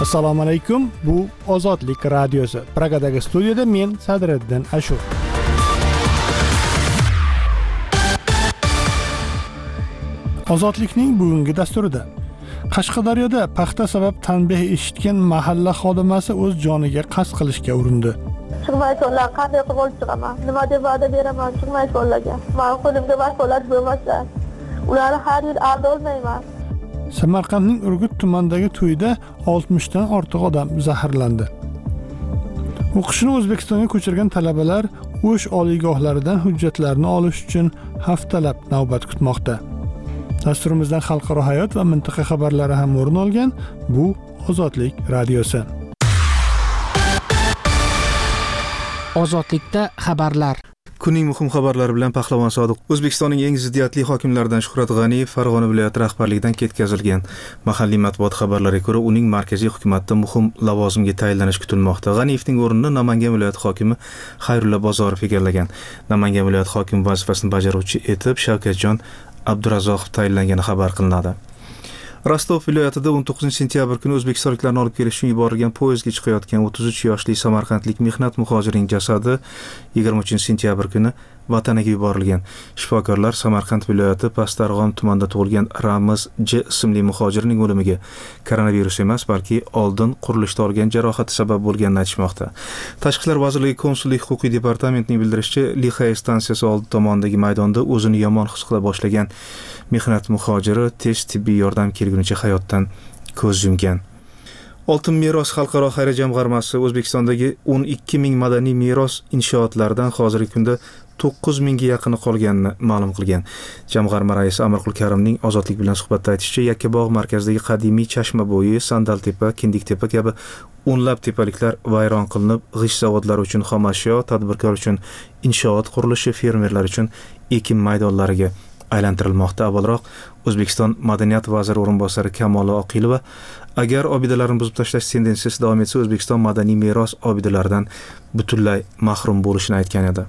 Assalomu alaykum. Bu Ozodlik radiosi. Pragadagi studiyada men Sadriddin Ashur. Ozodlikning bugungi dasturida Qashqadaryoda paxta sabab tanbeh eshitgan mahalla xodimasi o'z joniga qasd qilishga urindi. Chiqmay qo'llar qanday qilib olib chiqaman? Nima deb va'da beraman chiqmay qo'llarga? Men qo'limga vakolat bo'lmasa, ularni har yil aldolmayman. Samarqandning Urgut tumanidagi to'yda 60 dan ortiq odam zaharlandi. O'qishni O'zbekistonga ko'chirgan talabalar o'sh oliygohlaridan hujjatlarni olish uchun haftalab navbat kutmoqda. Dasturimizdan xalqaro hayot va mintaqa xabarlari ham o'rin olgan. Bu Ozodlik radiosi. Ozodlikda xabarlar. Kunning muhim xabarlari bilan Pahlavon Sodiq. O'zbekistonning eng ziddiyatli hokimlaridan Shuhrat G'aniyev Farg'ona viloyati rahbarligidan ketkazilgan. Mahalliy matbuot xabarlariga ko'ra, uning markaziy hukumatda muhim lavozimga tayinlanishi kutilmoqda. G'aniyevning o'rnini Namangan viloyati hokimi Xayrulla Bozorov egallagan. Namangan viloyati hokimi vazifasini bajaruvchi etib Shavkatjon Abdurazzoqov tayinlangani xabar qilinadi. Rostov viloyatida 19 sentyabr kuni o'zbekistonliklarni olib kelish uchun yuborilgan poyezdga chiqayotgan 33 yoshli samarqandlik mehnat muhojirining jasadi 23 sentyabr kuni vataniga yuborilgan. Shifokorlar Samarqand viloyati Pastarg'om tumanida tug'ilgan Ramiz J ismli muhojirning o'limiga koronavirus emas, balki oldin qurilishda olgan jarohati sabab bo'lganini aytishmoqda. Tashqi ishlar vazirligi konsullik huquqiy departamentining bildirishicha, Lixay stansiyasi oldi tomonidagi maydonda o'zini yomon his qila boshlagan mehnat muhojiri tez tibbiy yordam kelgunicha hayotdan ko'z yumgan. Oltin meros xalqaro xayriya jamg'armasi O'zbekistondagi 12 ming madaniy meros inshootlaridan hozirgi kunda 9 mingga yaqini qolganini ma'lum qilgan. Jamg'arma raisi Amirqul Karimning Ozodlik bilan suhbatda aytishicha, Yakkabog' markazidagi qadimiy Chashmabo'yi, Sandaltepa, Kindiktepa kabi o'nlab tepaliklar vayron qilinib, g'isht zavodlari uchun xomashyo, tadbirkor uchun inshoot qurilishi, fermerlar uchun ekin maydonlariga aylantirilmoqda. Avvalroq O'zbekiston madaniyat vaziri o'rinbosari Kamola Oqilova agar obidalarni buzib tashlash tendensiyasi davom etsa, O'zbekiston madaniy meros obidalaridan butunlay mahrum bo'lishini aytgan edi.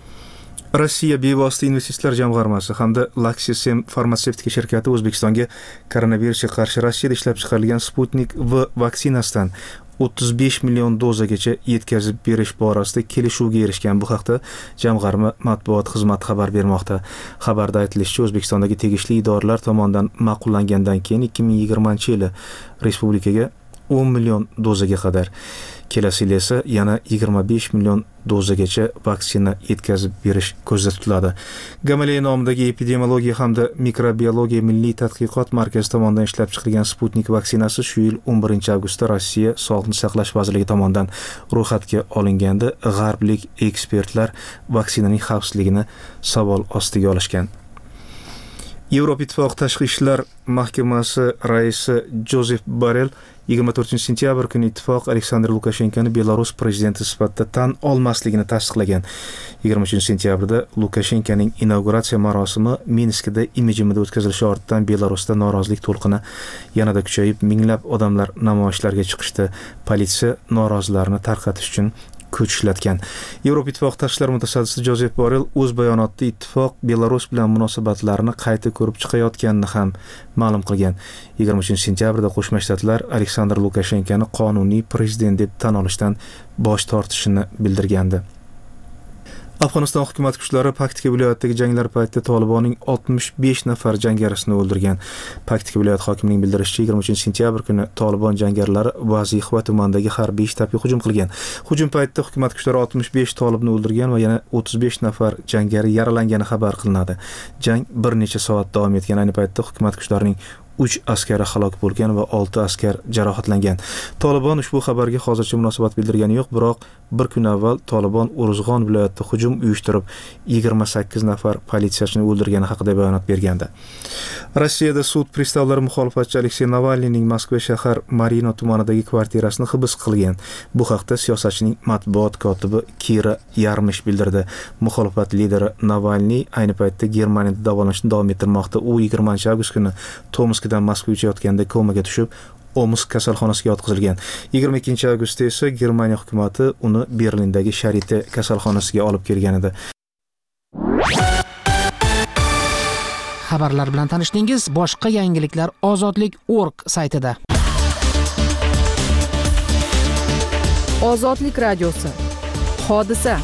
Rossiya bevosita investitsiyalar jamg'armasi hamda Laksisem farmatsevtika shirkati O'zbekistonga koronavirusga qarshi Rossiyada ishlab chiqarilgan Sputnik V vaksinasidan 35 million dozagacha yetkazib berish borasida kelishuvga erishgan. Bu haqda jamg'arma matbuot xizmati xabar bermoqda. Xabarda aytilishicha, O'zbekistondagi tegishli idoralar tomonidan ma'qullangandan keyin 2020-yili respublikaga 10 million dozaga qadar, kelasi yil esa yana 25 million dozagacha vaksina yetkazib berish ko'zda tutiladi. Gamaleya nomidagi epidemiologiya hamda mikrobiologiya milliy tadqiqot markazi tomonidan ishlab chiqarilgan Sputnik vaksinasi shu yil 11 avgustda Rossiya Sog'liqni saqlash vazirligi tomonidan ro'yxatga olinganda, g'arblik ekspertlar vaksinaning xavfsizligini savol ostiga olishgan. Yevropa Ittifoqi Tashqi ishlar mahkamasi raisi Jozef Borrell 24 sentyabr kuni ittifoq Aleksandr Lukashenkoni Belarus prezidenti sifatida tan olmasligini tasdiqlagan. 23 sentyabrda Lukashenkoning inauguratsiya marosimi Minskda imijimida o'tkazilishi ortidan Belarusda norozilik to'lqini yanada kuchayib, minglab odamlar namoyishlarga chiqishdi. Politsiya norozilarni tarqatish uchun kuch ishlatgan. Yevropa Ittifoqi tashqi ishlar mutasaddisi Jozef Borrell o'z bayonotida ittifoq Belarus bilan munosabatlarini qayta ko'rib chiqayotganini ham ma'lum qilgan. 23 sentyabrda Qo'shma Shtatlar Aleksandr Lukashenkoni qonuniy prezident deb tan olishdan bosh tortishini bildirgandi. Afg'oniston hukumat kuchlari Paktika viloyatidagi janglar paytida Tolibonning 65 nafar jangarisini o'ldirgan. Paktika viloyat hokimining bildirishicha, 23 sentyabr kuni Tolibon jangarilari Vazixva tumanidagi harbiy shtabga hujum qilgan. Hujum paytida hukumat kuchlari 65 tolibni o'ldirgan va yana 35 nafar jangari yaralangani xabar qilinadi. Jang bir necha soat davom etgan. Ayni paytda hukumat kuchlarining 3 askari halok bo'lgan va 6 askar jarohatlangan. Tolibon ushbu xabarga hozircha munosabat bildirgani yo'q, biroq bir kun avval Tolibon Uruzg'on viloyatida hujum uyushtirib 28 nafar politsiyachini o'ldirgani haqida bayonot bergandi. Rossiyada sud pristavlari muxolifatchi Aleksey Navalniyning Moskva shahar Marino tumanidagi kvartirasini hibs qilgan. Bu haqda siyosatchining matbuot kotibi Kira Yarmish bildirdi. Muxolifat lideri Navalniy ayni paytda Germaniyada davolanishni davom ettirmoqda. U 20 avgust kuni Tomskdan Moskvaga uchayotganda komaga tushib, Omsk kasalxonasiga yotqizilgan. 22 avgustda esa Germaniya hukumatı uni Berlindagi Sharite kasalxonasiga olib kelgan edi. Xabarlar bilan tanishdingiz. Boshqa yangiliklar Ozodlik.org saytida. Ozodlik radiosi. Hodisa.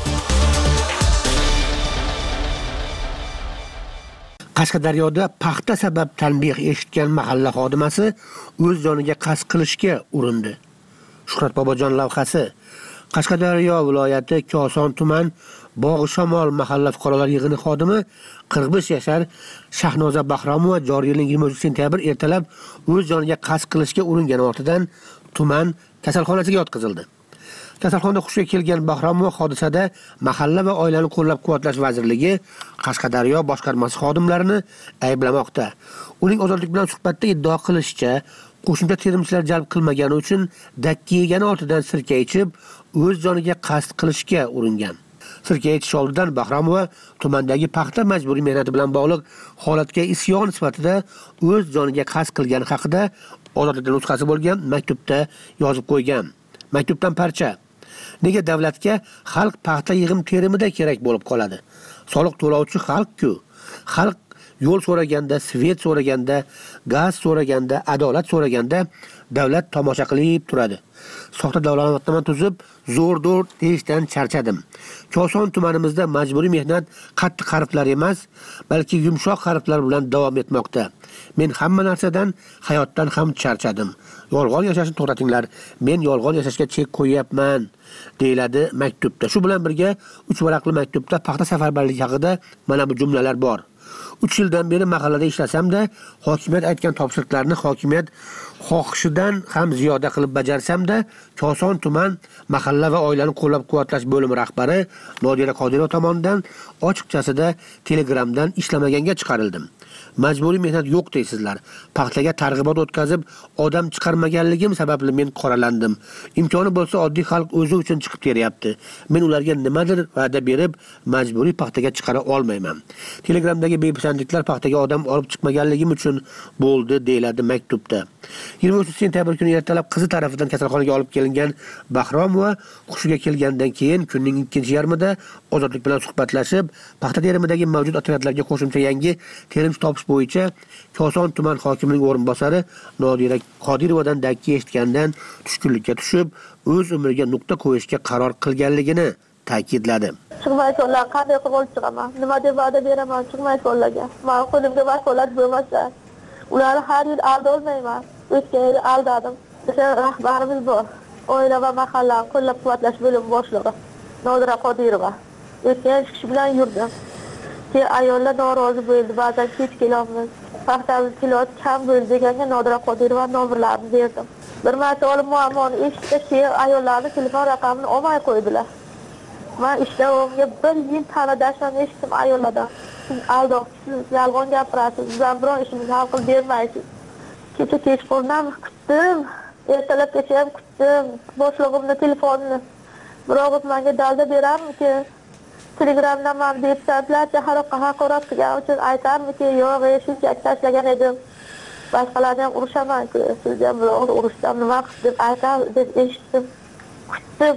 Qashqadaryoda paxta sabab tanbeh eshitgan mahalla xodimasi o'z joniga qasd qilishga urindi. Shuhrat Bobojon lavhasi. Qashqadaryo viloyati Koson tuman Bog'i Shamol mahalla fuqarolar yig'ini xodimi 45 yashar Shahnoza Bahromova joriy yilning 23 sentyabr ertalab o'z joniga qasd qilishga uringani ortidan tuman kasalxonasiga yotqizildi. Kasalxonada hushiga kelgan Bahromova hodisada mahalla va oilani qo'llab-quvvatlash vazirligi Qashqadaryo boshqarmasi xodimlarini ayblamoqda. Uning ozodlik bilan suhbatda iddao qilishicha, qo'shimcha terimchilar jalb qilmagani uchun dakki yegani ortidan sirka ichib, o'z joniga qasd qilishga uringan. Sirka ichish oldidan Bahromova tumandagi paxta majburiy mehnati bilan bog'liq holatga isyon sifatida o'z joniga qasd qilgani haqida ozodlikdan nusxasi bo'lgan maktubda yozib qo'ygan. Maktubdan parcha. Nega davlatga xalq paxta yig'im terimida kerak bo'lib qoladi? Soliq to'lovchi xalq-ku. Xalq yo'l so'raganda, svet so'raganda, gaz so'raganda, adolat so'raganda davlat tomosha qilib turadi. Soxta davlatnoma tuzib, zo'r-do'r deyishdan charchadim. Koson tumanimizda majburiy mehnat qattiq harflar emas, balki yumshoq harflar bilan davom etmoqda. Men hamma narsadan, hayotdan ham charchadim. Yolg'on yashashni to'xtatinglar. Men yolg'on yashashga chek qo'yapman, deyiladi maktubda. Shu bilan birga 3 varaqli maktubda paxta safarbarligi haqida mana bu jumlalar bor. 3 yildan beri mahallada ishlasam-da, hokimiyat aytgan topshiriqlarni hokimiyat xohishidan ham ziyoda qilib bajarsam-da, Koson tuman mahalla va oilani qo'llab-quvvatlash bo'limi rahbari Nodira Qodirova tomonidan ochiqchasida Telegramdan ishlamaganga chiqarildim. Majburiy mehnat yo'q deysizlar. Paxtaga targ'ibot o'tkazib, odam chiqarmaganligim sababli men qoralandim. Imkoni bo'lsa oddiy xalq o'zi uchun chiqib keryapti. Men ularga nimadir va'da berib, majburiy paxtaga chiqara olmayman. Telegramdagi bepisandliklar paxtaga odam olib chiqmaganligim uchun bo'ldi, deyiladi maktubda. 23 sentyabr kuni ertalab qizi tarafidan kasalxonaga olib kelingan Bahromova hushiga kelgandan keyin kunning ikkinchi yarmida ozodlik bilan suhbatlashib, paxta terimidagi mavjud otryadlarga qo'shimcha yangi terimchi topish bo'yicha Koson tuman hokimining o'rinbosari Nodira Qodirovadan dakki eshitgandan tushkunlikka tushib, o'z umriga nuqta qo'yishga qaror qilganligini ta'kidladi. Chiqmay qo'llar qanday qilib olib chiqaman? Nima deb va'da beraman chiqmay qo'llarga? Men qo'limga vakolat bo'lmasa, ularni har yil aldolmayman. O'tgan yil aldadim. O'sha rahbarimiz bor. Oila va mahalla qo'llab-quvvatlash bo'limi boshlig'i Nodira Qodirova. O'tgan kishi bilan yurdim. Ayollar norozi bo'ldi, ba'zan kech kelamiz. Paxtamiz kilot kam bo'ldi deganga Nodira Qodirova nomerlarini berdim. Bir marta olib muammoni eshitdi, ayollarni telefon raqamini olmay qo'ydilar. Men ishlavimga 1 yil ta'nadashdan eshitdim ayollardan. Siz aldoqchisiz, yolg'on gapirasiz, bizdan biron ishimizni hal qilib bermaysiz. Kecha kechqurun kutdim, ertalabgacha ham kutdim. Boshlig'imning telefonini. Biroq menga dalda beramki, Telegramdan men deputatlarga haqorat qilgan uchun aytarmiki, yo'q, shunchaki tashlagan edim. Boshqalarni ham urushaman-ku, sizni ham biroq urushdan nima qilib deb aytar deb eshitdim. Kutdim.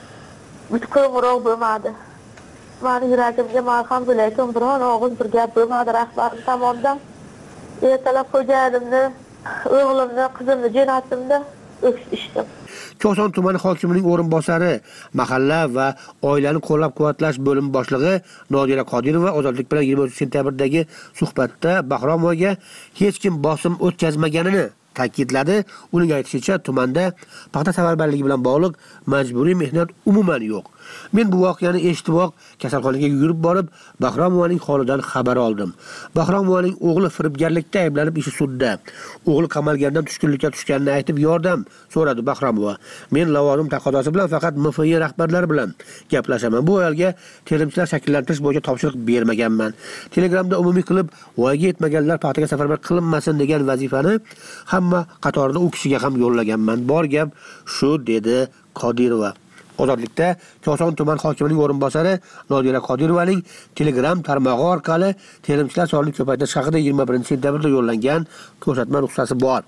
Butkul muroq bo'lmadi. Meni yuragimga malham bo'layotgan biron og'iz bir gap bo'lmadi rahbarim tomonidan. Ertalab xo'jayinimni, o'g'limni, qizimni jo'natdimda o'ksishdim. Koson tumani hokimining o'rinbosari, mahalla va oilani qo'llab-quvvatlash bo'limi boshlig'i Nodira Qodirova ozodlik bilan 23 sentyabrdagi suhbatda Bahromovaga hech kim bosim o'tkazmaganini ta'kidladi. Uning aytishicha, tumanda paxta safarbarligi bilan bog'liq majburiy mehnat umuman yo'q. Men bu voqeani eshitiboq kasalxonaga yurib borib, Bahromovaning holidan xabar oldim. Bahromovaning o'g'li firibgarlikda ayblanib ishi sudda. O'g'li qamalgandan tushkunlikka tushganini aytib yordam so'radi Bahromova. Men lavozim taqozosi bilan faqat MFI rahbarlari bilan gaplashaman. Bu ayolga terimchilar shakllantirish bo'yicha topshiriq bermaganman. Telegramda umumiy qilib voyaga yetmaganlar paxtaga safarbar qilinmasin degan vazifani hamma qatorida u kishiga ham yo'llaganman. Bor gap shu, dedi Qodirova. Ozodlikda Koson tuman hokimining o'rinbosari Nodira Qodirovaning Telegram tarmog'i orqali terimchilar sonini ko'paytirish haqida 21 sentyabrda yo'llangan ko'rsatma ruxsati bor.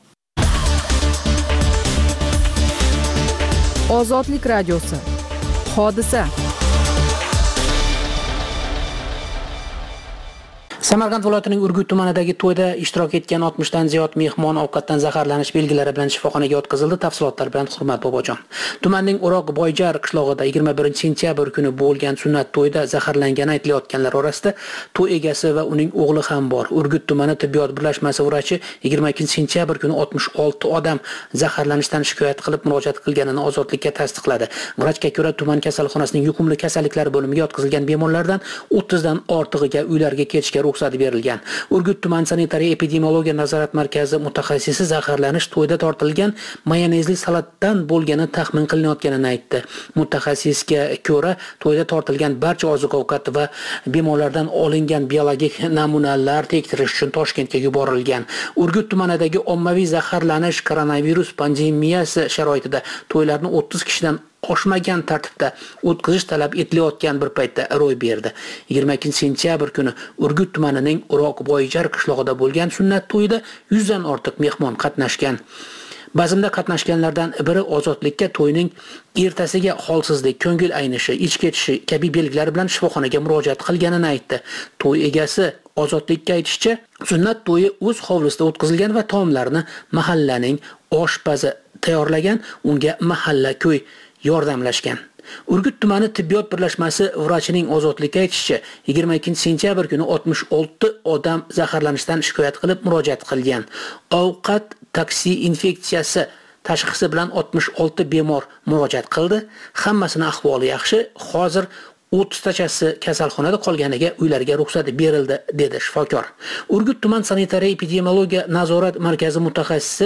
Ozodlik radiosi. Hodisa. Samarqand viloyatining Urgut tumanidagi to'yda ishtirok etgan 60 dan ziyod mehmon ovqatdan zaharlanish belgilari bilan shifoxonaga yotqizildi. Tafsilotlar bilan Hurmat Bobojon. Tumanning Uroq Boyjar qishlog'ida 21-sentyabr kuni bo'lgan sunnat to'yida zaharlangani aytilayotganlar orasida to'y egasi va uning o'g'li ham bor. Urgut tumani tibbiyot birlashmasi vrachi 22-sentyabr kuni 66 odam zaharlanishdan shikoyat qilib murojaat qilganini ozodlikka tasdiqladi. Vrachga ko'ra, tuman kasalxonasining yuqumli kasalliklar bo'limiga yotqizilgan bemorlardan 30 dan ortig'iga uylarga ketishga ruxsat berilgan. Urgut tuman sanitariya epidemiologiya nazorat markazi mutaxassisi zaharlanish to'yda tortilgan mayonezli salatdan bo'lgani taxmin qilinayotganini aytdi. Mutaxassisga ko'ra, to'yda tortilgan barcha oziq-ovqat va bemorlardan olingan biologik namunalar tekshirish uchun Toshkentga yuborilgan. Urgut tumanidagi ommaviy zaharlanish koronavirus pandemiyasi sharoitida to'ylarni 30 kishidan oshmagan tartibda o'tkazish talab etilayotgan bir paytda ro'y berdi. 22-sentyabr kuni Urgut tumanining Uroq Boyjar qishlog'ida bo'lgan sunnat to'yida 100 dan ortiq mehmon qatnashgan. Ba'zida qatnashganlardan biri ozodlikka to'yning ertasiga holsizlik, ko'ngil aynishi, ich ketishi kabi belgilar bilan shifoxonaga murojaat qilganini aytdi. To'y egasi ozodlikka aytishicha, sunnat to'yi o'z hovlisida o'tkazilgan va taomlarni mahallaning oshpazi tayyorlagan, unga mahalla ko'y yordamlashgan. Urgut tumani tibbiyot birlashmasi vrachining ozodlikka aytishicha, 22-sentyabr kuni 66 odam zaharlanishdan shikoyat qilib murojaat qilgan. Ovqat taksi infeksiyasi tashxisi bilan 66 bemor murojaat qildi. Hammasini ahvoli yaxshi. Hozir 30 tachasi kasalxonada qolganiga uylariga ruxsat berildi, dedi shifokor. Urgut tuman sanitariya epidemiologiya nazorat markazi mutaxassisi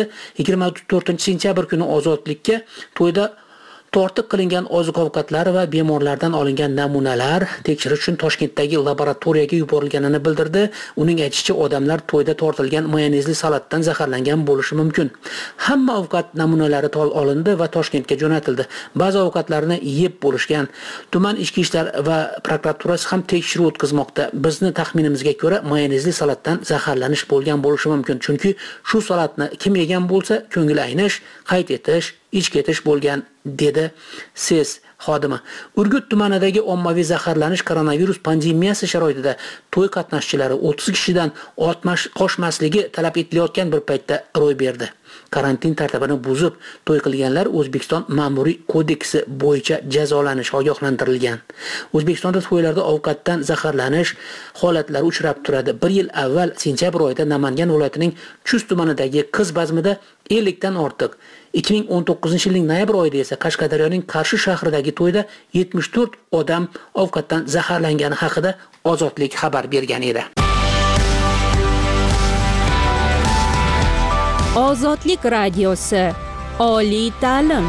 24-sentyabr kuni ozodlikka to'yda tortiq qilingan oziq-ovqatlar va bemorlardan olingan namunalar tekshirish uchun Toshkentdagi laboratoriyaga yuborilganini bildirdi. Uning aytishicha, odamlar to'yda tortilgan mayonezli salatdan zaharlangan bo'lishi mumkin. Hamma ovqat namunalari olindi va Toshkentga jo'natildi. Ba'zi ovqatlarni yeb bo'lishgan. Tuman ichki ishlar va prokuraturasi ham tekshiruv o'tkazmoqda. Bizni taxminimizga ko'ra, mayonezli salatdan zaharlanish bo'lgan bo'lishi mumkin. Chunki shu salatni kim yegan bo'lsa, ko'ngil aynish, qayt etish, ich ketish bo'lgan, dedi SES xodimi. Urgut tumanidagi ommaviy zaharlanish koronavirus pandemiyasi sharoitida to'y qatnashchilari 30 kishidan oshmasligi talab etilayotgan bir paytda ro'y berdi. Karantin tartibini buzib to'y qilganlar O'zbekiston Ma'muriy kodeksi bo'yicha jazolanish ogohlantirilgan. O'zbekistonda to'ylarda ovqatdan zaharlanish holatlari uchrab turadi. 1 yil avval sentyabr oyida Namangan viloyatining Chust tumanidagi qiz bazmida 50 dan ortiq, 2019-yilning noyabr oyida esa Qashqadaryoning Qarshi shahridagi to'yda 74 odam ovqatdan zaharlangani haqida Ozodlik xabar bergan edi. Ozodlik radiosi. Oliy ta'lim.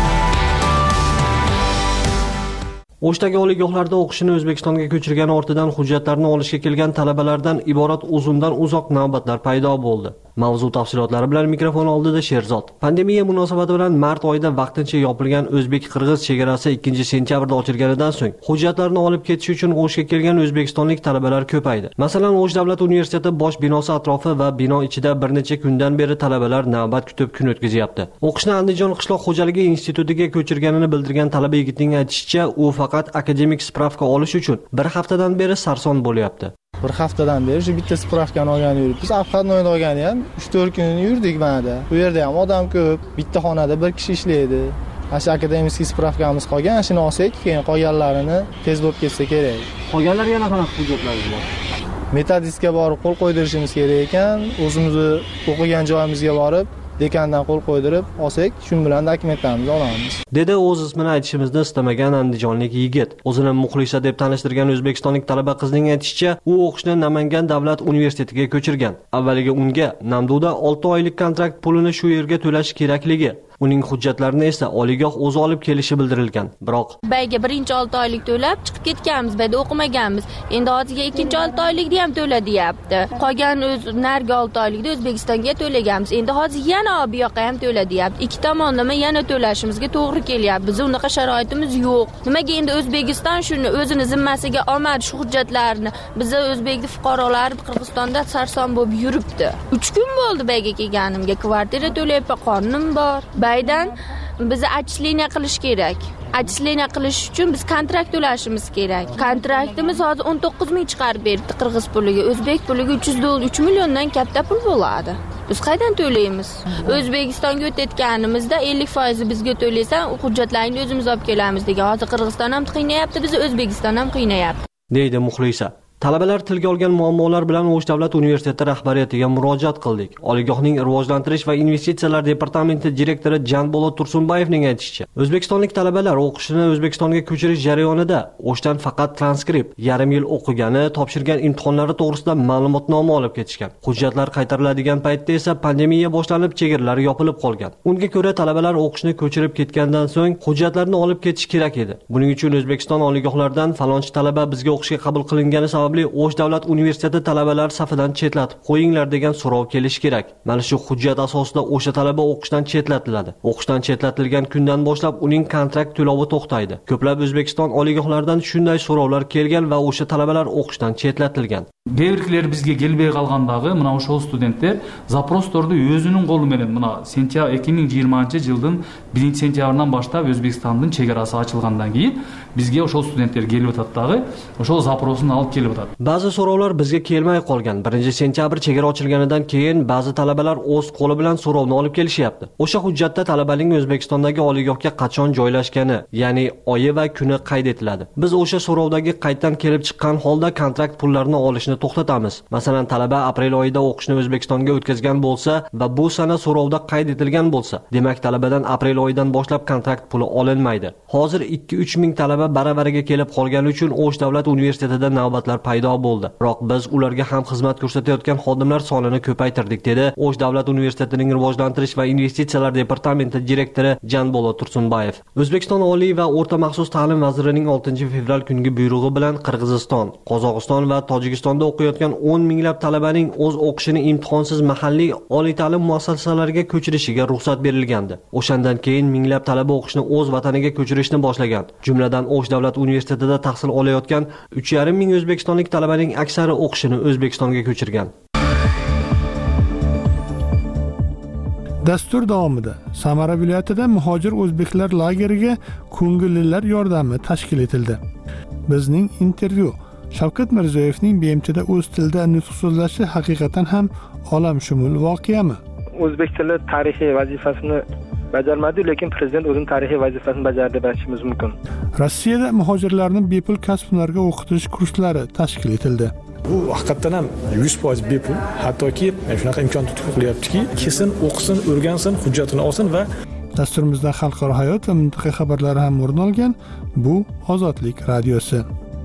O'shdagi oliygohlarda o'qishini O'zbekistonga ko'chirgani ortidan hujjatlarni olishga kelgan talabalardan iborat uzundan uzoq navbatlar paydo bo'ldi. Mavzu tafsilotlari bilan mikrofon oldida Sherzod. Pandemiya munosabati bilan mart oyida vaqtincha yopilgan o'zbek-qirg'iz chegarasi 2-sentyabrda ochilganidan so'ng hujjatlarni olib ketish uchun O'shga kelgan o'zbekistonlik talabalar ko'paydi. Masalan, O'sh davlat universiteti bosh binosi atrofi va bino ichida bir necha kundan beri talabalar navbat kutib kun o'tkazyapti. O'qishni Andijon qishloq xo'jaligi institutiga ko'chirganini bildirgan talaba yigitning aytishicha, u faqat akademik spravka olish uchun bir haftadan beri sarson bo'lyapti. Bir haftadan beri shu bitta spravkani olgan yuribmiz. Avqatnoyni olgani ham 3-4 kun yurdik mana. Bu yerda ham odam ko'p, bitta xonada bir kishi ishlaydi. Asha akademik spravkamiz qolgan, shuni olsak, keyin qolganlarini tez bo'lib ketsa kerak. Qolganlar yana qanaqa hujjatlar bor? Metodistga borib qo'l qo'ydirishimiz kerak ekan, o'zimizni o'qigan joyimizga borib dekandan qo'l qo'ydirib olsak, shu bilan dokumentlarimizni olamiz. Dedi o'z ismini aytishimizni istamagan andijonlik yigit. O'zini Muxlisa deb tanishtirgan o'zbekistonlik talaba qizning aytishicha, u o'qishni Namangan davlat universitetiga ko'chirgan. Avvaliga unga Namduda 6 oylik kontrakt pulini shu yerga to'lash kerakligi, uning hujjatlarini esa oliygoh o'zi olib kelishi bildirilgan. Biroq bayga birinchi 6 oylik to'lab chiqib ketganmiz, bayda o'qimaganmiz. Endi hozirga ikkinchi 6 oylikni ham to'la deyapti. Qolgan nargi 6 oylikda O'zbekistonga to'laganmiz. Endi hozir yana bu yoqqa ham to'la deyapti. Ikki tomonlama yana to'lashimizga to'g'ri kelyapti. Biz unaqa sharoitimiz yo'q. Nimaga endi O'zbekiston shuni o'zini zimmasiga olmadi shu hujjatlarni? Biz o'zbeklik fuqarolar Qirg'izistonda sarson bo'lib yuribdi. 3 kun bo'ldi bayga kelganimga, kvartira to'layapman, qonim bor. Baydan bizni отчисление qilish kerak. Отчисление qilish uchun biz kontrakt to'lashimiz kerak. Kontraktimiz hozir 19 ming chiqarib berdi qirg'iz puliga. O'zbek puliga 3 milliondan katta pul bo'ladi. Biz qaydan to'laymiz? O'zbekistonga o'tayotganimizda 50% bizga to'laysan, hujjatlaringni o'zimiz olib kelamiz degan. Hozir Qirg'iziston ham qiynayapti, bizni O'zbekiston ham qiynayapti. deydi Muxlisa. Talabalar tilga olgan muammolar bilan O'sh davlat universiteti rahbariyatiga murojaat qildik. Oliygohning rivojlantirish va investitsiyalar departamenti direktori Janbolot Tursunbayevning aytishicha, o'zbekistonlik talabalar o'qishini O'zbekistonga ko'chirish jarayonida O'shdan faqat transkript, yarim yil o'qigani, topshirgan imtihonlari to'g'risida ma'lumotnoma olib ketishgan. Hujjatlar qaytariladigan paytda esa pandemiya boshlanib, chegaralar yopilib qolgan. Unga ko'ra talabalar o'qishni ko'chirib ketgandan so'ng hujjatlarni olib ketish kerak edi. Buning uchun O'zbekiston oliygohlaridan falonchi talaba bizga o'qishga qabul qilingani sababli O'sh davlat universiteti talabalar safidan chetlatib qo'yinglar degan so'rov kelishi kerak. Mana shu hujjat asosida o'sha talaba o'qishdan chetlatiladi. O'qishdan chetlatilgan kundan boshlab uning kontrakt to'lovi to'xtaydi. Ko'plab O'zbekiston oliygohlaridan shunday so'rovlar kelgan va o'sha talabalar o'qishdan chetlatilgan. Кээ бизге келбей калгандагы мына ошол студенттер запросторду өзүнүн колу менен мына 2020-жылдын 1-сентябрынан баштап Өзбекстандын чегарасы ачылгандан кийин бизге ошол студенттер келип атат дагы, ошол запросун алып келип атат. Ba'zi so'rovlar bizga kelmay qolgan. 1-sentyabr chegara ochilganidan keyin ba'zi talabalar o'z qo'li bilan so'rovni olib kelishyapti. O'sha hujjatda talabaning O'zbekistondagi oliygohga qachon joylashgani, ya'ni oyi va kuni qayd etiladi. Biz o'sha so'rovdagi qayddan kelib chiqqan holda kontrakt pullarini olishni to'xtatamiz. Masalan, talaba aprel oyida o'qishni O'zbekistonga o'tkazgan bo'lsa va bu sana so'rovda qayd etilgan bo'lsa, demak talabadan aprel oyidan boshlab kontrakt puli olinmaydi. Hozir 2-3 ming talaba baravariga kelib qolgani uchun O'sh davlat universitetida navbatlar paydo bo'ldi. Biroq biz ularga ham xizmat ko'rsatayotgan xodimlar sonini ko'paytirdik, dedi O'sh davlat universitetining rivojlantirish va investitsiyalar departamenti direktori Janbolot Tursunbayev. O'zbekiston Oliy va o'rta maxsus ta'lim vazirining 6-fevral kungi buyrug'i bilan Qirg'iziston, Qozog'iston va Tojikistonda o'qiyotgan 10 minglab talabaning o'z o'qishini imtihonsiz mahalliy oliy ta'lim muassasalariga ko'chirishiga ruxsat berilgandi. O'shandan keyin minglab talaba o'qishni o'z vataniga ko'chirishni boshlagan. Jumladan O'sh davlat universitetida tahsil olayotgan 3,5 ming o'zbekistonlik talabaning aksari o'qishini O'zbekistonga ko'chirgan. Dastur davomida Samara viloyatida muhojir o'zbeklar lageriga ko'ngillilar yordami tashkil etildi. Bizning intervyu Shavkat Mirziyoyevning BMTda o'z tilida nutq so'zlashi haqiqatan ham olamshumul voqeami? O'zbek tili tarixiy vazifasini bajarmadi, lekin prezident o'zining tarixiy vazifasini bajardi deb aytishimiz mumkin. Rossiyada muhojirlarni bepul kasb hunarga o'qitish kurslari tashkil etildi. Bu haqiqatan ham 100% bepul, hattoki shunaqa imkon qilyaptiki, kesin o'qisin, o'rgansin, hujjatini olsin va dasturimizda xalqaro hayot va mintaqa xabarlari ham o'rin olgan. Bu Ozodlik radiosi.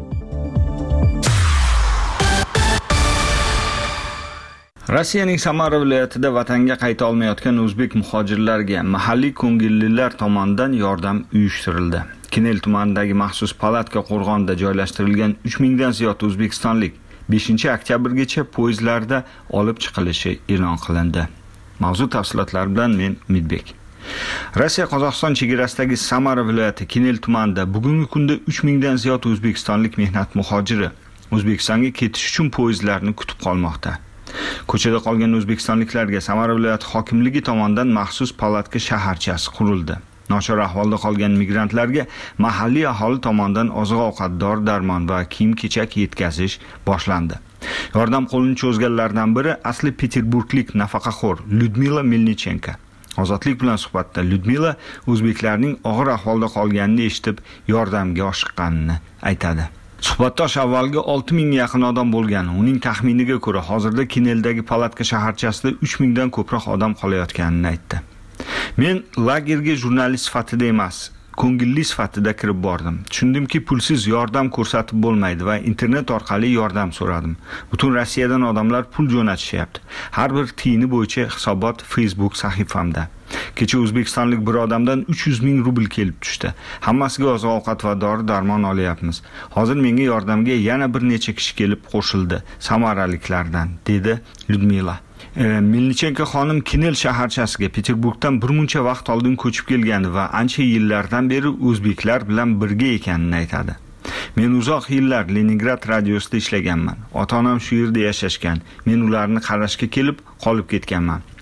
Rossiyaning Samara viloyatida vatanga qayta olmayotgan o'zbek muhojirlarga mahalliy ko'ngillilar tomonidan yordam uyushtirildi. Kinel tumanidagi maxsus palatka qo'rg'onda joylashtirilgan 3000 dan ziyod o'zbekistonlik 5-oktyabrgacha poyezdlarda olib chiqilishi e'lon qilindi. Mavzu tafsilotlari bilan men Umidbek. Rossiya Qozog'iston chegarasidagi Samara viloyati Kinel tumanida bugungi kunda 3000 dan ziyod o'zbekistonlik mehnat muhojiri O'zbekistonga ketish uchun poyezdlarni kutib qolmoqda. Ko'chada qolgan o'zbekistonliklarga Samara viloyati hokimligi tomonidan maxsus palatka shaharchasi qurildi. Nochor ahvolda qolgan migrantlarga mahalliy aholi tomonidan oziq-ovqat, dori-darmon va kiyim-kechak yetkazish boshlandi. Yordam qo'lini cho'zganlardan biri asli Peterburglik nafaqaxo'r Lyudmila Melnichenko. Ozodlik bilan suhbatda Lyudmila o'zbeklarning og'ir ahvolda qolganini eshitib, yordamga oshiqqanini aytadi. Suhbatdosh avvalgi 6000 ga yaqin odam bo'lgan. Uning taxminiga ko'ra, hozirda Kineldagi palatka shaharchasida 3000 dan ko'proq odam qolayotganini aytdi. Men lagerga jurnalist sifatida emas, ko'ngilli sifatida kirib bordim. Tushundimki, pulsiz yordam ko'rsatib bo'lmaydi va internet orqali yordam so'radim. Butun Rossiyadan odamlar pul jo'natishyapti. Har bir tiyini bo'yicha hisobot Facebook sahifamda. Kecha o'zbekistonlik bir odamdan 300 ming rubl kelib tushdi. Hammasiga oziq-ovqat va dori-darmon olyapmiz. Hozir menga yordamga yana bir necha kishi kelib qo'shildi, samaraliklardan, dedi Lyudmila. Melnichenko xonim Kinel shaharchasiga Peterburgdan bir muncha vaqt oldin ko'chib kelgani va ancha yillardan beri o'zbeklar bilan birga ekanini aytadi. Men uzoq yillar Leningrad radiosida ishlaganman. Ota-onam shu yerda yashashgan. Men ularni qarashga kelib qolib ketganman.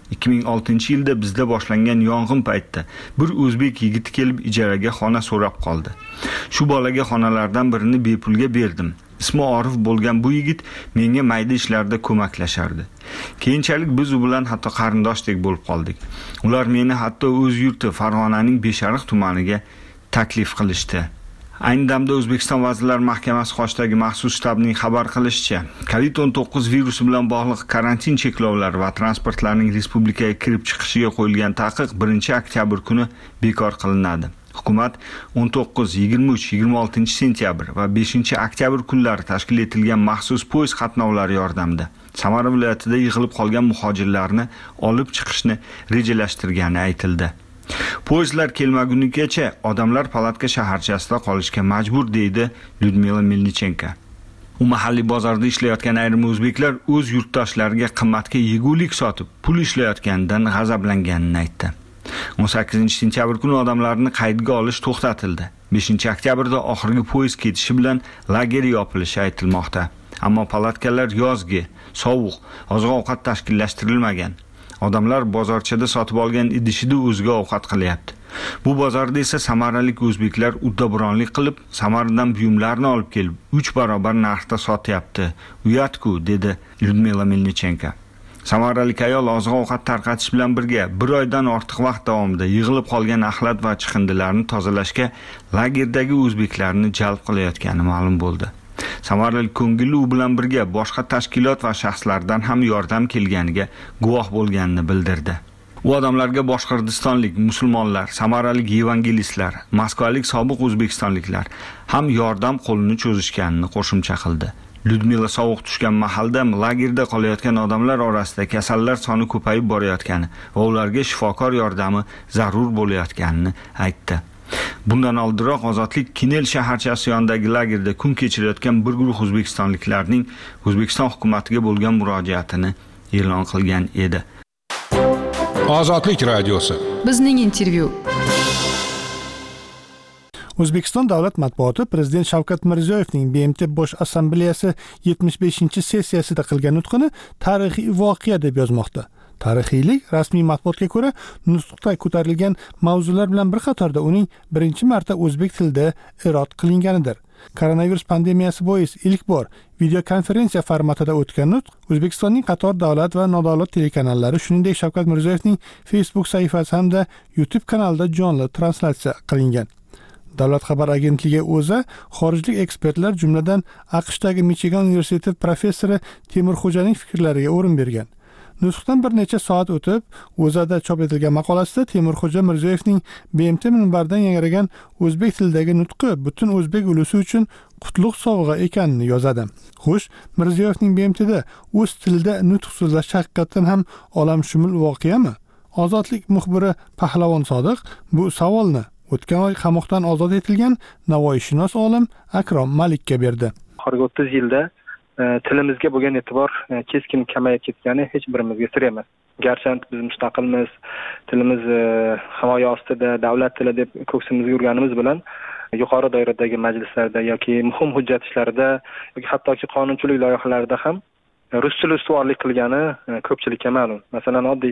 2006-yilda bizda boshlangan yong'in paytida bir o'zbek yigiti kelib ijaraga xona so'rab qoldi. Shu bolaga xonalardan birini bepulga berdim. Ismi Orif bo'lgan bu yigit menga mayda ishlarda ko'maklashardi. Keyinchalik biz u bilan hatto qarindoshdek bo'lib qoldik. Ular meni hatto o'z yurti Farg'onaning Beshariq tumaniga taklif qilishdi. Ayni damda O'zbekiston Vazirlar Mahkamasi qoshidagi maxsus shtabning xabar qilishicha, COVID-19 virusi bilan bog'liq karantin cheklovlari va transportlarning respublikaga kirib chiqishiga qo'yilgan taqiq 1-oktyabr kuni bekor qilinadi. Hukumat 19, 23, 26 sentyabr va 5-oktyabr kunlari tashkil etilgan maxsus poyezd qatnovlari yordamida Samara viloyatida yig'ilib qolgan muhojirlarni olib chiqishni rejalashtirgani aytildi. Poyezdlar kelmagunigacha odamlar palatka shaharchasida qolishga majbur deydi Lyudmila Melnichenko. U mahalliy bozorda ishlayotgan ayrim o'zbeklar o'z yurtdoshlariga qimmatga yegulik sotib, pul ishlayotganidan g'azablanganini aytdi. 18-sentyabr kuni odamlarni qaydga olish to'xtatildi. 5-oktyabrda oxirgi poyezd ketishi bilan lager yopilishi aytilmoqda. Ammo palatkalar yozgi, sovuq, oziq-ovqat tashkillashtirilmagan. Odamlar bozorchada sotib olgan idishida o'ziga ovqat qilyapti. Bu bozorda esa samaralik o'zbeklar uddaburonlik qilib, Samaradan buyumlarni olib kelib, 3 barobar narxda sotyapti. Uyatku, dedi Lyudmila Melnichenko. Samaralik ayol oziq-ovqat tarqatish bilan birga 1 oydan ortiq vaqt davomida yig'ilib qolgan axlat va chiqindilarni tozalashga lagerdagi o'zbeklarni jalb qilayotgani ma'lum bo'ldi. Samaralik ko'ngilli u bilan birga boshqa tashkilot va shaxslardan ham yordam kelganiga guvoh bo'lganini bildirdi. U odamlarga boshqirdistonlik musulmonlar, samaralik evangelistlar, moskvalik sobiq o'zbekistonliklar ham yordam qo'lini cho'zishganini qo'shimcha qildi. Lyudmila sovuq tushgan mahalda lagerda qolayotgan odamlar orasida kasallar soni ko'payib borayotgani va ularga shifokor yordami zarur bo'layotganini aytdi. Bundan oldinroq Ozodlik Kinel shaharchasi yonidagi lagerda kun kechirayotgan bir guruh o'zbekistonliklarning O'zbekiston hukumatiga bo'lgan murojaatini e'lon qilgan edi. Ozodlik radiosi. Bizning intervyu. O'zbekiston davlat matbuoti Prezident Shavkat Mirziyoyevning BMT Bosh Assambleyasi 75-sessiyasida qilgan nutqini tarixiy voqea deb yozmoqda. Tarixiylik rasmiy matbuotga ko'ra nutqda ko'tarilgan mavzular bilan bir qatorda uning birinchi marta o'zbek tilida irod qilinganidir. Koronavirus pandemiyasi bois ilk bor videokonferensiya formatida o'tgan nutq O'zbekistonning qator davlat va nodavlat telekanallari, shuningdek Shavkat Mirziyoyevning Facebook sahifasi hamda YouTube kanalida jonli translyatsiya qilingan. Davlat xabar agentligi O'zA xorijlik ekspertlar, jumladan AQShdagi Michigan universiteti professori Temurxo'janing fikrlariga o'rin bergan. Nutqdan bir necha soat o'tib, O'zAda chop etilgan maqolasida Temurxo'ja Mirziyoyevning BMT minbaridan yangragan o'zbek tilidagi nutqi butun o'zbek ulusi uchun qutlug' sovg'a ekanini yozadi. Xo'sh, Mirziyoyevning BMTda o'z tilida nutq so'zlash haqiqatan ham olamshumul voqeami? Ozodlik muxbiri Pahlavon Sodiq bu savolni o'tgan oy qamoqdan ozod etilgan navoiyshunos olim Akrom Malikka berdi. Oxirgi 30 yilda tilimizga bo'lgan e'tibor keskin kamayib ketgani hech birimizga sir emas. Garchi biz mustaqilmiz, tilimiz himoya ostida, davlat tili deb ko'ksimizga urganimiz bilan yuqori doiradagi majlislarda yoki muhim hujjat ishlarida yoki hattoki qonunchilik loyihalarida ham rus tili ustuvorlik qilgani ko'pchilikka ma'lum. Masalan, oddiy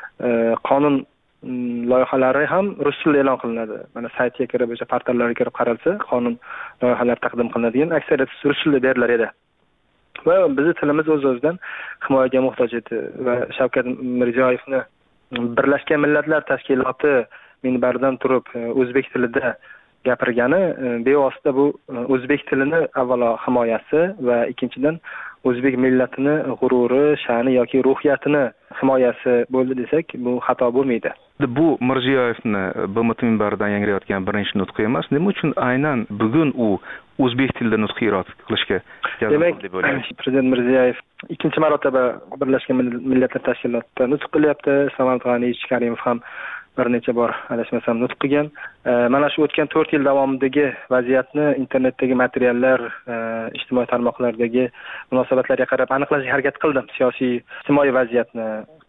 qonun loyihalari ham rus tilida e'lon qilinadi. Mana saytga kirib, o'sha portallarga kirib qaralsa, qonun loyihalari taqdim qilinadigan aksariyat rus tilida berilar edi. Va bizning tilimiz o'z-o'zidan himoyaga muhtoj edi va Shavkat Mirziyoyevni Birlashgan Millatlar Tashkiloti minbaridan turib o'zbek tilida gapirgani bevosita bu o'zbek tilini avvalo himoyasi va ikkinchidan o'zbek millatini g'ururi, sha'ni yoki ruhiyatini himoyasi bo'ldi desak, bu xato bo'lmaydi. Bu Mirziyoyevni BMT minbaridan yangrayotgan birinchi nutqi emas. Nima uchun aynan bugun u o'zbek tilida nutq irod qilishga demak, Prezident Mirziyoyev ikkinchi marotaba Birlashgan Millatlar Tashkilotida nutq qilyapti. Samarqand G'aniyevich Karimov ham bir necha bor adashmasam nutq qilgan. Mana shu o'tgan 4 yil davomidagi vaziyatni internetdagi materiallar, ijtimoiy tarmoqlardagi munosabatlarga qarab aniqlashga harakat qildim. Siyosiy, ijtimoiy vaziyatni,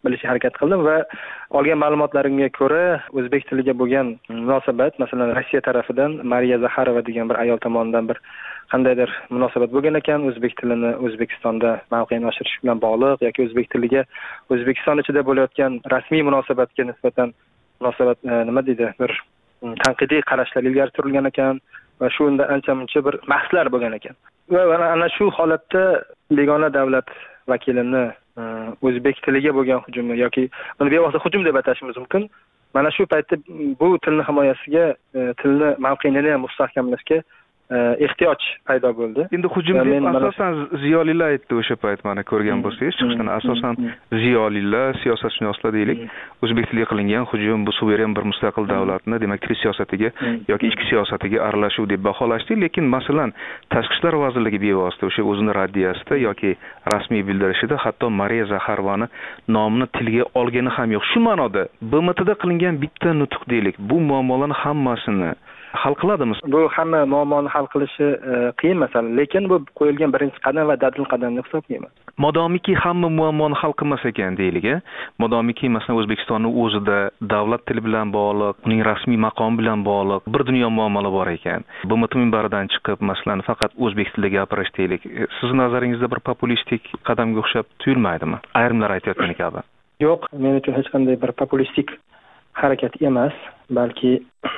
bilishga harakat qildim va olgan ma'lumotlarimga ko'ra o'zbek tiliga bo'lgan munosabat, masalan, Rossiya tarafidan Mariya Zaxarova degan bir ayol tomonidan bir qandaydir munosabat bo'lgan ekan, o'zbek tilini O'zbekistonda mavqeini oshirish bilan bog'liq yoki o'zbek tiliga O'zbekiston ichida bo'layotgan rasmiy munosabatga nisbatan munosabat nima deydi, bir tanqidiy qarashlar ilgari surilgan ekan va shunda ancha-muncha bir bahslar bo'lgan ekan. Va ana shu holatda begona davlat vakilini o'zbek tiliga bo'lgan hujumi yoki buni bevosita hujum deb atashimiz mumkin. Mana shu paytda bu tilni himoyasiga, tilni mavqeini ham mustahkamlashga ehtiyoj paydo bo'ldi. Endi hujum deb asosan ziyolilar aytdi o'sha payt, mana ko'rgan bo'lsangiz, chiqishdan asosan ziyolilar, siyosatshunoslar deylik, o'zbek tiliga qilingan hujum bu suveren bir mustaqil davlatni, demak, til siyosatiga yoki ichki siyosatiga aralashuv deb baholashdi, lekin masalan, Tashqi ishlar vazirligi bevosita o'sha o'zini raddiyasida yoki rasmiy bildirishida hatto Mariya Zaxarovani nomini tilga olgani ham yo'q. Shu ma'noda BMTda qilingan bitta nutq deylik, bu muammolarning hammasini hal qiladimi? Bu hamma muammoni hal qilishi qiyin masala, lekin bu qo'yilgan birinchi qadam va dadil qadam deb hisoblayman. Modomiki hamma muammoni hal qilmas ekan deylik, modomiki masalan O'zbekistonning o'zida davlat tili bilan bog'liq, uning rasmiy maqomi bilan bog'liq bir dunyo muammolar bor ekan. Bu minbaridan chiqib masalan faqat o'zbek tilida gapirish deylik, siz nazaringizda bir populistik qadamga o'xshab tuyulmaydimi? Ayrimlar aytayotgan kabi. Yo'q, men uchun hech qanday bir populistik harakat emas, balki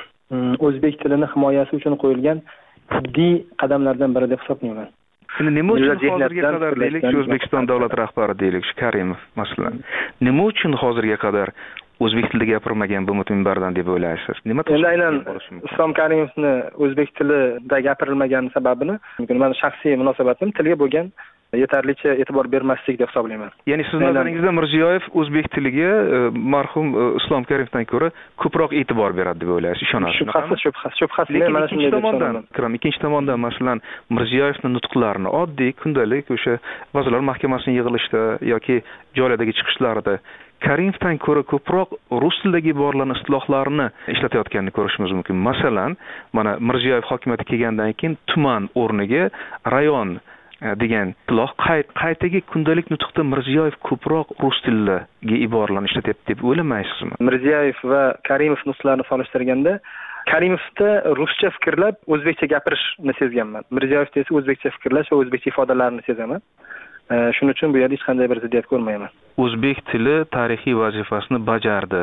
o'zbek tilini himoyasi uchun qo'yilgan jiddiy qadamlardan biri deb hisoblayman. Nima uchun hozirga qadar deylik, O'zbekiston davlat rahbari deylik, Karimov masalan, nima uchun hozirga qadar o'zbek tilida gapirmagan bu minbardan deb o'ylaysiz? Nima endi aynan Islom Karimovni o'zbek tilida gapirilmagan sababini, men shaxsiy munosabatim tilga bo'lgan yetarlicha e'tibor bermaslik deb hisoblayman. Ya'ni siz nazaringizda Mirziyoyev o'zbek tiliga marhum Islom Karimovdan ko'ra ko'proq e'tibor beradi deb o'ylaysiz, ishonasiz? Shubhasiz. Men mana shunday deb ikkinchi tomondan masalan Mirziyoyevning nutqlarini oddiy kundalik o'sha Vazirlar Mahkamasining yig'ilishida yoki joylardagi chiqishlarida Karimovdan ko'ra ko'proq rus tilidagi borlarning islohlarni ishlatayotganini ko'rishimiz mumkin. Masalan, mana Mirziyoyev hokimiyatga kelgandan keyin tuman o'rniga rayon degan iloh qaytaga kundalik nutqda Mirziyoyev ko'proq rus tiliga iboralarni ishlatyapti deb o'ylamaysizmi? Mirziyoyev va Karimov nutqlarini solishtirganda Karimovda ruscha fikrlab o'zbekcha gapirishni sezganman. Mirziyoyevda esa o'zbekcha fikrlash va o'zbekcha ifodalarni sezaman. Shuning uchun bu yerda hech qanday bir ziddiyat ko'rmayman. O'zbek tili tarixiy vazifasini bajardi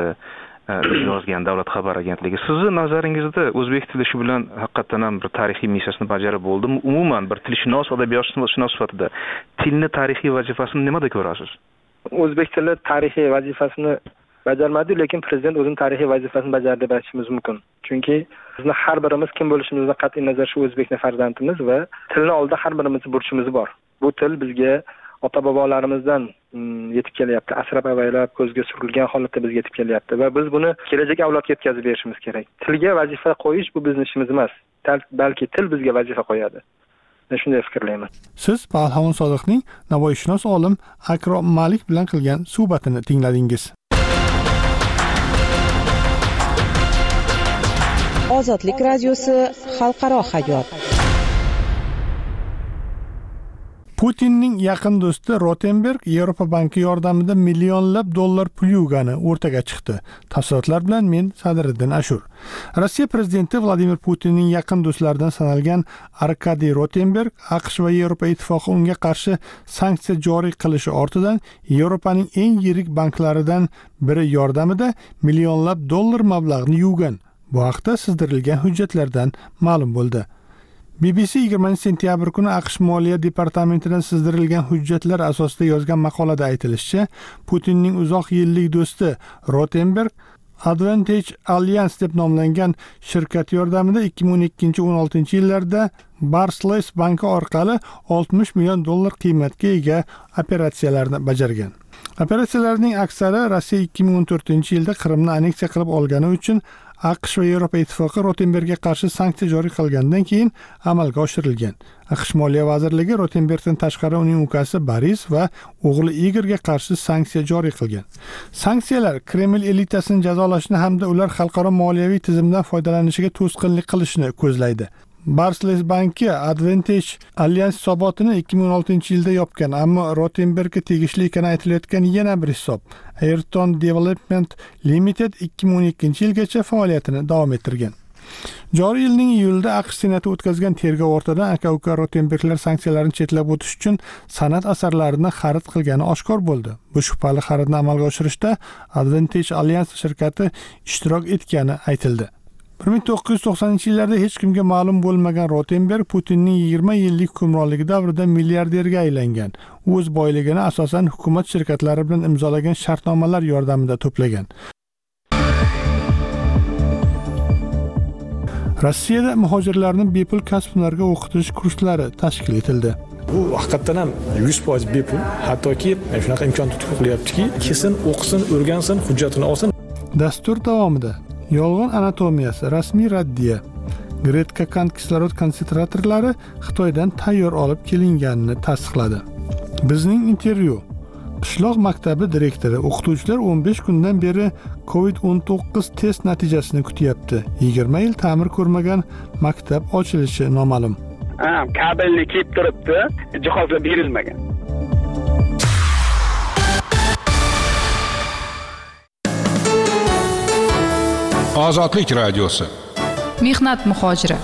yozgan Davlat xabar agentligi. Sizning nazaringizda o'zbek tili shu bilan haqiqatan ham bir tarixiy missiyasini bajarib bo'ldimi? Umuman bir tilshunos, adabiyotshunos sifatida tilni tarixiy vazifasini nimada ko'rasiz? O'zbek tili tarixiy vazifasini bajarmadi, lekin prezident o'zining tarixiy vazifasini bajardi deb aytishimiz mumkin. Chunki bizni har birimiz kim bo'lishimizdan qat'iy nazar shu o'zbekning farzandimiz va tilni oldida har birimizning burchimiz bor. Bu til bizga ota-bobolarimizdan yetib kelyapti, asrab-avaylab ko'zga surilgan holatda bizga yetib kelyapti va biz buni kelajak avlodga yetkazib berishimiz kerak. Tilga vazifa qo'yish bu bizning ishimiz emas, balki til bizga vazifa qo'yadi. Men shunday fikrlayman. Siz Palhavon Sodiqning navoiyshunos olim Akrom Malik bilan qilgan suhbatini tingladingiz. Ozodlik radiosi xalqaro hayot. Putinning yaqin do'sti Rotenberg Yevropa banki yordamida millionlab dollar pul yuvgani o'rtaga chiqdi. Tafsilotlar bilan men Sadriddin Ashur. Rossiya prezidenti Vladimir Putinning yaqin do'stlaridan sanalgan Arkadiy Rotenberg AQSh va Yevropa ittifoqi unga qarshi sanksiya joriy qilishi ortidan Yevropaning eng yirik banklaridan biri yordamida millionlab dollar mablag'ni yuvgan. Bu haqda sizdirilgan hujjatlardan ma'lum bo'ldi. BBC 20 sentyabr kuni AQSh Moliya departamentidan sizdirilgan hujjatlar asosida yozgan maqolada aytilishicha, Putinning uzoq yillik do'sti Rotenberg Advantage Alliance deb nomlangan shirkat yordamida 2012-16 yillarda Barclays banki orqali 60 million dollar qiymatga ega operatsiyalarni bajargan. Operatsiyalarning aksari Rossiya 2014-yilda Qrimni anneksiya qilib olgani uchun AQSh va Yevropa ittifoqi Rotenbergga qarshi sanksiya joriy qilgandan keyin amalga oshirilgan. AQSh Moliya vazirligi Rotenbergdan tashqari uning ukasi Boris va o'g'li Igorga qarshi sanksiya joriy qilgan. Sanksiyalar Kreml elitasini jazolashni hamda ular xalqaro moliyaviy tizimdan foydalanishiga to'sqinlik qilishni ko'zlaydi. Barclays banki Advantage Alliance hisobotini 2016-yilda yopgan, ammo Rotenbergga tegishli ekani aytilayotgan yana bir hisob Ayrton Development Limited 2012-yilgacha faoliyatini davom ettirgan. Joriy yilning iyulida AQSh senati o'tkazgan tergov ortidan aka-uka Rotenberglar sanksiyalarni chetlab o'tish uchun san'at asarlarini xarid qilgani oshkor bo'ldi. Bu shubhali xaridni amalga oshirishda Advantage Alliance shirkati ishtirok etgani aytildi. 1990-yillarda hech kimga ma'lum bo'lmagan Rotenberg Putinning 20 yillik hukmronligi davrida milliarderga aylangan. U o'z boyligini asosan hukumat shirkatlari bilan imzolagan shartnomalar yordamida to'plagan. Rossiyada muhojirlarni bepul kasb-hunarga o'qitish kurslari tashkil etildi. Bu haqiqatan ham 100% bepul, hattoki shunaqa imkon qilyaptiki, kesin o'qisin, o'rgansin, hujjatini olsin. Dastur davomida yolg'on anatomiyasi rasmiy raddiya. Gretka kislorod konsentratorlari Xitoydan tayyor olib kelinganini tasdiqladi. Bizning intervyu. Qishloq maktabi direktori o'qituvchilar 15 kundan beri COVID-19 test natijasini kutyapti. 20 yil ta'mir ko'rmagan maktab ochilishi noma'lum. Kabelni kiyib turibdi, jihozlar berilmagan. Ozodlik radiosi. Mehnat muhojiri.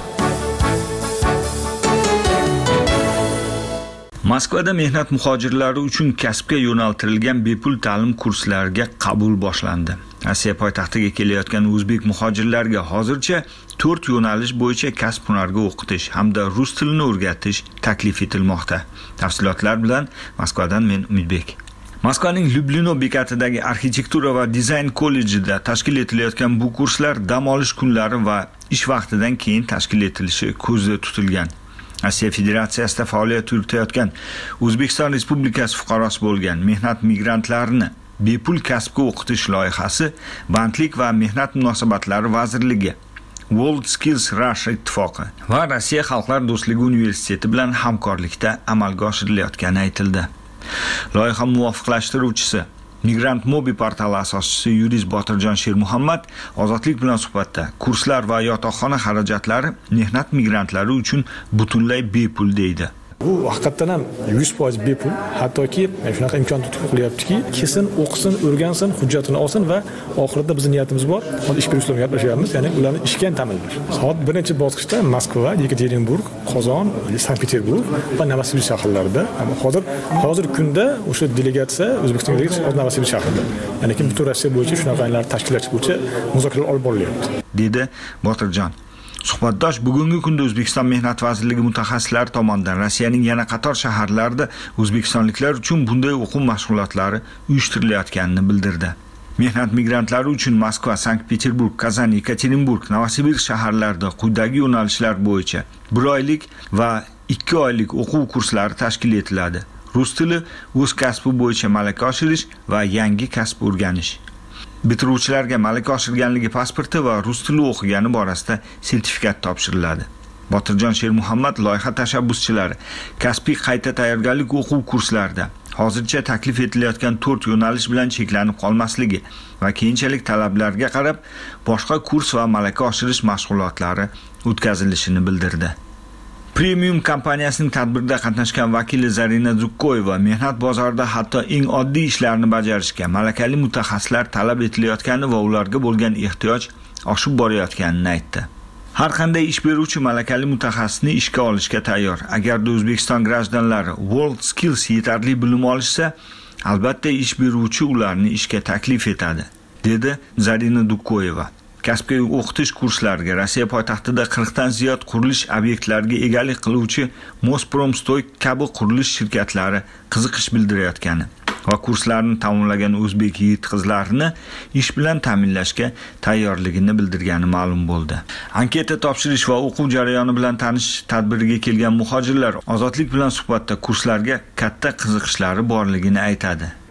Moskvada mehnat muhojirlari uchun kasbga yo'naltirilgan bepul ta'lim kurslariga qabul boshlandi. Rossiya poytaxtiga kelayotgan o'zbek muhojirlarga hozircha 4 yo'nalish bo'yicha kasb-hunarga o'qitish hamda rus tilini o'rgatish taklif etilmoqda. Tafsilotlar bilan Moskvadan men Umidbek. Moskvaning Lyublino bekatidagi arxitektura va dizayn kollejida tashkil etilayotgan bu kurslar dam olish kunlari va ish vaqtidan keyin tashkil etilishi ko'zda tutilgan. Rossiya Federatsiyasida faoliyat yuritayotgan O'zbekiston Respublikasi fuqarosi bo'lgan mehnat migrantlarini bepul kasbga o'qitish loyihasi Bandlik va mehnat munosabatlari vazirligi, World Skills Russia ittifoqi va Rossiya Xalqlar do'stligi universiteti bilan hamkorlikda amalga oshirilayotgani aytildi. Loyiha muvofiqlashtiruvchisi Migrant Mobi portali asoschisi yurist Botirjon Shermuhammad Ozodlik bilan suhbatda kurslar va yotoqxona xarajatlari mehnat migrantlari uchun butunlay bepul deydi. Bu haqiqatan ham 100% bepul, hattoki shunaqa imkon qilyaptiki, kesin o'qisin, o'rgansin, hujjatini olsin va oxirida bizning niyatimiz bor. Hozir ish beruvchilar bilan gaplashyapmiz, ya'ni ularni ishga ta'minlash. Soat birinchi bosqichda Moskva, Yekaterinburg, Qozon, Sankt-Peterburg va Novosibirsk shaharlarida. Hozir kunda o'sha delegatsiya O'zbekistonga Novosibirsk shahrida. Ya'ni butun Rossiya bo'yicha shunaqalar tashkillash bo'yicha muzokaralar olib borilyapti, dedi Botirjon. Suhbatdosh bugungi kunda O'zbekiston Mehnat vazirligi mutaxassislari tomonidan Rossiyaning yana qator shaharlarida o'zbekistonliklar uchun bunday o'quv mashg'ulotlari uyushtirilayotganini bildirdi. Mehnat migrantlari uchun Moskva, Sankt-Peterburg, Kazan, Yekaterinburg, Novosibirsk shaharlarida quyidagi yo'nalishlar bo'yicha 1 oylik va 2 oylik o'quv kurslari tashkil etiladi. Rus tili, o'z kasbi bo'yicha malaka oshirish va yangi kasb o'rganish. Bitiruvchilarga malaka oshirganligi pasporti va rus tili o'qigani borasida sertifikat topshiriladi. Botirjon Shermuhammad loyiha tashabbuschilari kasbiy qayta tayyorgarlik o'quv kurslarida hozircha taklif etilayotgan 4 yo'nalish bilan cheklanib qolmasligi va keyinchalik talablarga qarab boshqa kurs va malaka oshirish mashg'ulotlari o'tkazilishini bildirdi. Premium kompaniyasining tadbirda qatnashgan vakili Zarina Zukkoyeva mehnat bozorida hatto eng oddiy ishlarni bajarishga malakali mutaxassislar talab etilayotgani va ularga bo'lgan ehtiyoj oshib borayotganini aytdi. Har qanday ish beruvchi malakali mutaxassisni ishga olishga tayyor. Agarda O'zbekiston grajdanlari World Skills yetarli bilim olishsa, albatta ish beruvchi ularni ishga taklif etadi, dedi Zarina Zukkoyeva. Kasbga o'qitish kurslariga Rossiya poytaxtida 40 dan ziyod qurilish obyektlariga egalik qiluvchi Mospromstoy kabi qurilish shirkatlari qiziqish bildirayotgani va kurslarni tamomlagan o'zbek yigit-qizlarini ish bilan ta'minlashga tayyorligini bildirgani ma'lum bo'ldi. Anketa topshirish va o'quv jarayoni bilan tanishish tadbiriga kelgan muhojirlar Ozodlik bilan suhbatda kurslarga katta qiziqishlari borligini aytadi.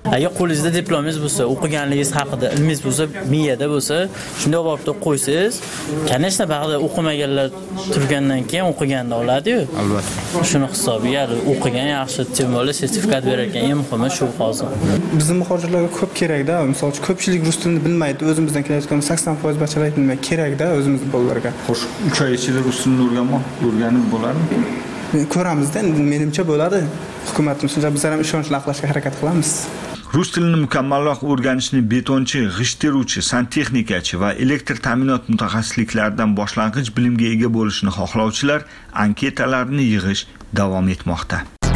Agar qo'lingizda diplomingiz bo'lsa, o'qiganligingiz haqida ilmingiz bo'lsa, miyada bo'lsa, shunday olib qo'ysangiz, конечно, ba'zi o'qimaganlar turgandan keyin o'qiganda oladi-yu. Albatta. Shuni hisobiga o'qigan yaxshi, tez bo'lsa sertifikat berar ekan, eng muhimi shu hozir. Bizning muhojirlarga ko'p kerak-da. Misol uchun ko'pchilik rus tilini bilmaydi. O'zimizdan kelayotgan 80% bachalar bilmaydi. Kerak-da o'zimiz bolalarga. Xo'sh, 3 oy ichida rus tilini o'rganib bo'ladimi? Ko'ramizda, menimcha bo'ladi. Hukumatimiz shuncha biz ham ishonchli aqlashga harakat qilamiz. Rus tilini mukammalroq o'rganishni betonchi, g'isht teruvchi, santexnikachi va elektr ta'minot mutaxassisliklaridan boshlang'ich bilimga ega bo'lishni xohlovchilar anketalarni yig'ish davom etmoqda.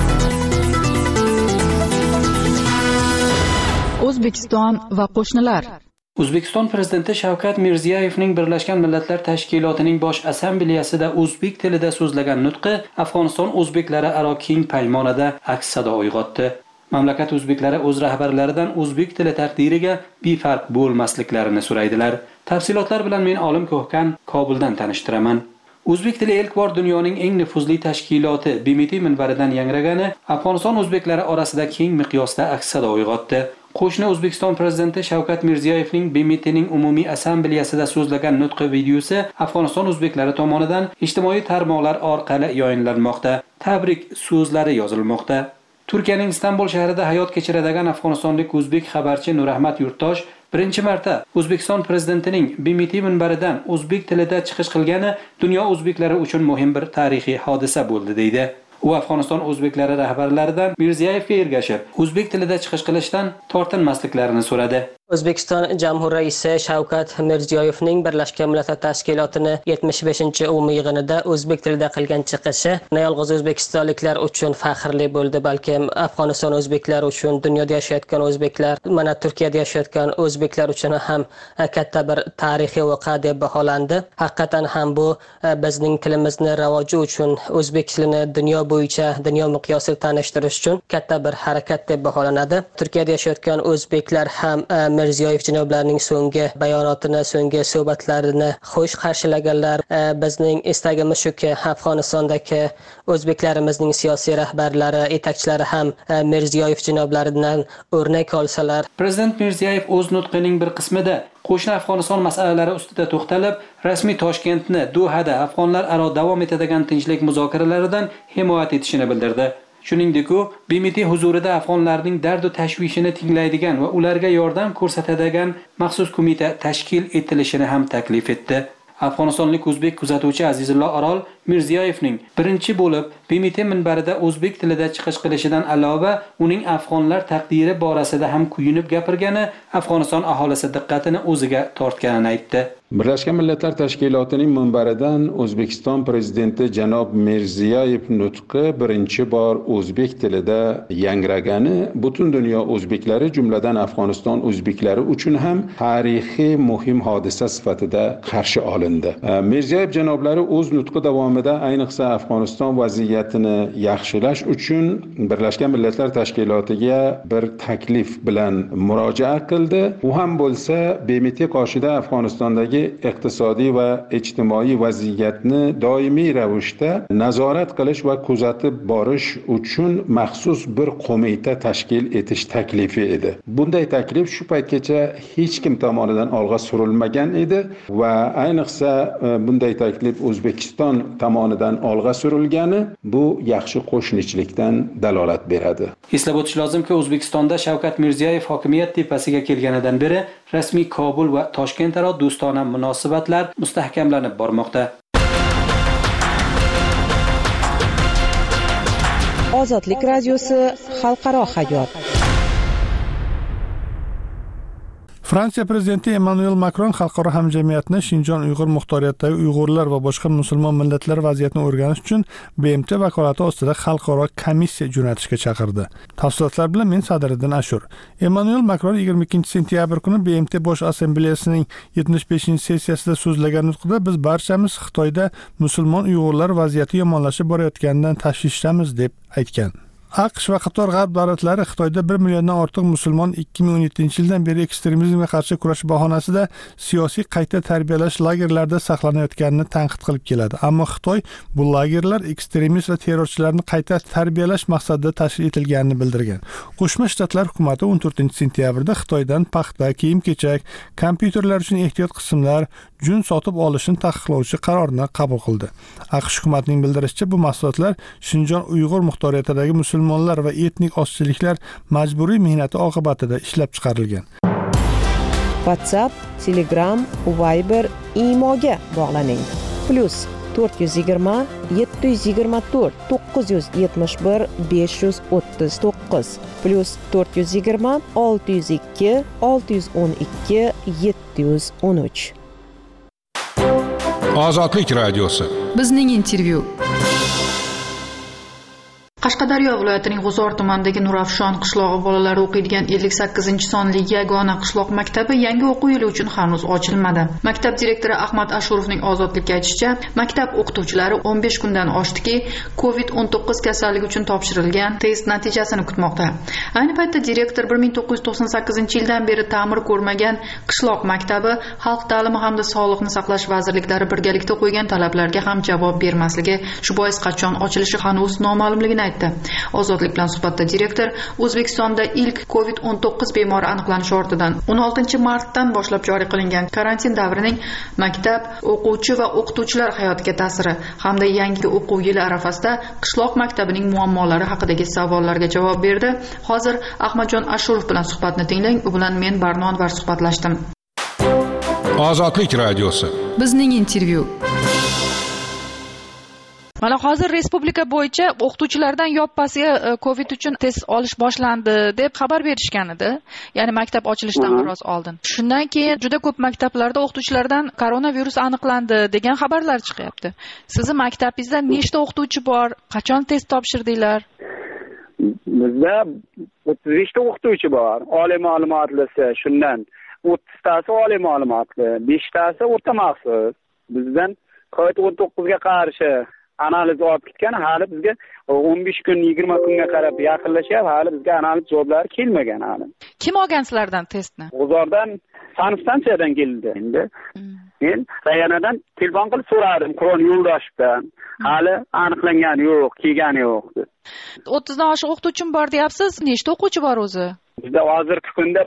O'zbekiston va qo'shnilar. O'zbekiston prezidenti Shavkat Mirziyoyevning Birlashgan Millatlar Tashkilotining bosh assambleyasida o'zbek tilida so'zlagan nutqi Afg'oniston o'zbeklari aro keng paymonada aks sado uyg'otdi. Mamlakat o'zbeklari o'z rahbarlaridan o'zbek tili taqdiriga befarq bo'lmasliklarini so'raydilar. Tafsilotlar bilan men Olim Ko'hkan Kobuldan tanishtiraman. O'zbek tili ilk bor dunyoning eng nufuzli tashkiloti BMT minbaridan yangragani Afg'oniston o'zbeklari orasida keng miqyosda aks sado uyg'otdi. Qo'shni O'zbekiston prezidenti Shavkat Mirziyoyevning BMTning umumiy assambleyasida so'zlagan nutqi videosi Afg'oniston o'zbeklari tomonidan ijtimoiy tarmoqlar orqali yoyinlanmoqda. Tabrik so'zlari yozilmoqda. Turkiyaning Istanbul shahrida hayot kechiradigan afg'onistonlik o'zbek xabarchi Nurahmat Yurtdosh birinchi marta O'zbekiston prezidentining BMT minbaridan o'zbek tilida chiqish qilgani dunyo o'zbeklari uchun muhim bir tarixiy hodisa bo'ldi deydi. U Afg'oniston o'zbeklari rahbarlaridan Mirziyoyevga ergashib, o'zbek tilida chiqish qilishdan tortinmasliklarini so'radi. O'zbekiston Jamhuriy Raisi Shavkat Mirziyoyevning Birlashgan Millatlar Tashkilotini 75-umumiy yig'inida o'zbek tilida qilgan chiqishi yolg'iz o'zbekistonliklar uchun faxrli bo'ldi, balki Afg'oniston o'zbeklari uchun, dunyoda yashayotgan o'zbeklar, mana Turkiyada yashayotgan o'zbeklar uchun ham katta bir tarixiy voqea deb baholandi. Haqiqatan ham bu bizning tilimizni ravoji uchun, o'zbek tilini dunyo bo'yicha, dunyo miqyosida tanishtirish uchun katta bir harakat deb baholanadi. Turkiyada yashayotgan o'zbeklar ham Mirziyoyev janoblarining so'nggi bayonotini, so'nggi suhbatlarini xush qarshilaganlar. Bizning istagimiz shuki, Afg'onistondagi o'zbeklarimizning siyosiy rahbarlari, yetakchilari ham Mirziyoyev janoblaridan o'rnak olsalar. Prezident Mirziyoyev o'z nutqining bir qismida qo'shni Afg'oniston masalalari ustida to'xtalib, rasmiy Toshkentni Dohada afg'onlar aro davom etadigan tinchlik muzokaralaridan himoya etishini bildirdi. Shuningdek, u BMT huzurida afg'onlarning dardu tashvishini tinglaydigan va ularga yordam ko'rsatadigan maxsus qo'mita tashkil etilishini ham taklif etdi. Afg'onistonlik o'zbek kuzatuvchi Azizullo Orol Mirziyoyevning birinchi bo'lib BMT minbarida o'zbek tilida chiqish qilishidan alova uning afg'onlar taqdiri borasida ham kuyunib gapirgani Afg'oniston aholisi diqqatini o'ziga tortganini aytdi. Birlashgan Millatlar Tashkilotining minbaridan O'zbekiston prezidenti janob Mirziyoyev nutqi birinchi bor o'zbek tilida yangragani butun dunyo o'zbeklari, jumladan Afg'oniston o'zbeklari uchun ham tarixiy muhim hodisa sifatida qarshi olindi. Mirziyoyev janoblari o'z nutqi davomida ayniqsa Afg'oniston vaziyatini yaxshilash uchun Birlashgan Millatlar Tashkilotiga bir taklif bilan murojaat qildi. U ham bo'lsa BMT qoshida Afg'onistondagi iqtisodiy va ijtimoiy vaziyatni doimiy ravishda nazorat qilish va kuzatib borish uchun maxsus bir qo'mita tashkil etish taklifi edi. Bunday taklif shu paytgacha hech kim tomonidan olg'a surilmagan edi va ayniqsa bunday taklif O'zbekiston tomonidan olg'a surilgani bu yaxshi qo'shnichilikdan dalolat beradi. Eslab o'tish lozimki, O'zbekistonda Shavkat Mirziyoyev hokimiyat tepasiga kelganidan beri rasmiy Kobul va Toshkent aro do'stona munosabatlar mustahkamlanib bormoqda. Ozodlik radiosi xalqaro hayot. Fransiya prezidenti Emmanuel Macron xalqaro hamjamiyatni Shinjon Uyg'ur muxtoriyatidagi Uyg'urlar va boshqa musulmon millatlar vaziyatini o'rganish uchun BMT vakolati ostida xalqaro komissiya jo'natishga chaqirdi. Tafsilotlar bilan men Sadiriddin Ashur. Emmanuel Macron 22-sentyabr kuni BMT bosh assambleyasining 75-sessiyasida so'zlagan nutqida biz barchamiz Xitoyda musulmon Uyg'urlar vaziyati yomonlashib borayotganidan tashvishdamiz deb aytgan. AQSh va qator g'arb davlatlari Xitoyda 1 milliondan ortiq musulmon 2017-yildan beri ekstremizmga qarshi kurash bahonasida siyosiy qayta tarbiyalash lagerlarida saqlanayotganini tanqid qilib keladi. Ammo Xitoy bu lagerlar ekstremist va terrorchilarni qayta tarbiyalash maqsadida tashkil etilganini bildirgan. Qo'shma Shtatlar hukumati 14-sentyabrda Xitoydan paxta, kiyim-kechak, kompyuterlar uchun ehtiyot qismlar, jun sotib olishni taqiqlovchi qarorni qabul qildi. AQSh hukumatining bildirishicha, bu mahsulotlar Shinjon Uyg'ur muxtoriyatidagi musulmonlar va etnik ozchiliklar majburiy mehnati oqibatida ishlab chiqarilgan. WhatsApp, Telegram, Viber, Imoga bog'laning. +420 724 971 539 +420 602 612 713. Ozodlik radiosi. Bizning intervyu. Qashqadaryo viloyatining G'uzor tumanidagi Nurafshon qishlog'i bolalari o'qiydigan 58-sonli yagona qishloq maktabi yangi o'quv yili uchun hanuz ochilmadi. Maktab direktori Ahmad Ashurovning Ozodlikka aytishicha, maktab o'qituvchilari 15 kundan oshdiki, COVID-19 kasalligi uchun topshirilgan test natijasini kutmoqda. Ayni paytda direktor 1998-yildan beri ta'mir ko'rmagan qishloq maktabi Xalq ta'limi hamda Sog'liqni saqlash vazirliklari birgalikda qo'ygan talablarga ham javob bermasligi, shu bois qachon ochilishi hanuz noma'lumligini aytdi. Ozodlik bilan suhbatda direktor O'zbekistonda ilk COVID-19 bemori aniqlanishi ortidan 16-martdan boshlab joriy qilingan karantin davrining maktab, o'quvchi va o'qituvchilar hayotiga ta'siri hamda yangi o'quv yili arafasida qishloq maktabining muammolari haqidagi savollarga javob berdi. Hozir Ahmadjon Ashurov bilan suhbatni tinglang. U bilan men Barno Anvar suhbatlashdim. Ozodlik radiosi. Bizning intervyu. Mana hozir respublika bo'yicha o'qituvchilardan yoppasiga COVID uchun test olish boshlandi deb xabar berishgan edi. Ya'ni maktab ochilishidan biroz oldin. Shundan keyin juda ko'p maktablarda o'qituvchilardan koronavirus aniqlandi degan xabarlar chiqyapti. Sizni maktabingizda nechta o'qituvchi bor? Qachon test topshirdinglar? Bizda 35 ta o'qituvchi bor. Oliy ma'lumotlisi, shundan 30 tasi oliy ma'lumotli, 5 tasi o'rta maxsus. Bizdan COVID-19 ga qarshi analiz olib ketgan, hali bizga 15 kun, 20 kunga qarab yaqinlashyapti, hali bizga analiz javoblari kelmagan hali. Kim olgan sizlardan testni? G'uzordan sanitariyadan keldi endi. Men rayanadan telefon qilib so'radim, Qur'on Yo'ldoshevdan. Hali aniqlangani yo'q, kelgani yo'q. 30 dan oshiq o'qituvchim bor deyapsiz. Nechta o'quvchi bor o'zi? Bizda hozirgi kunda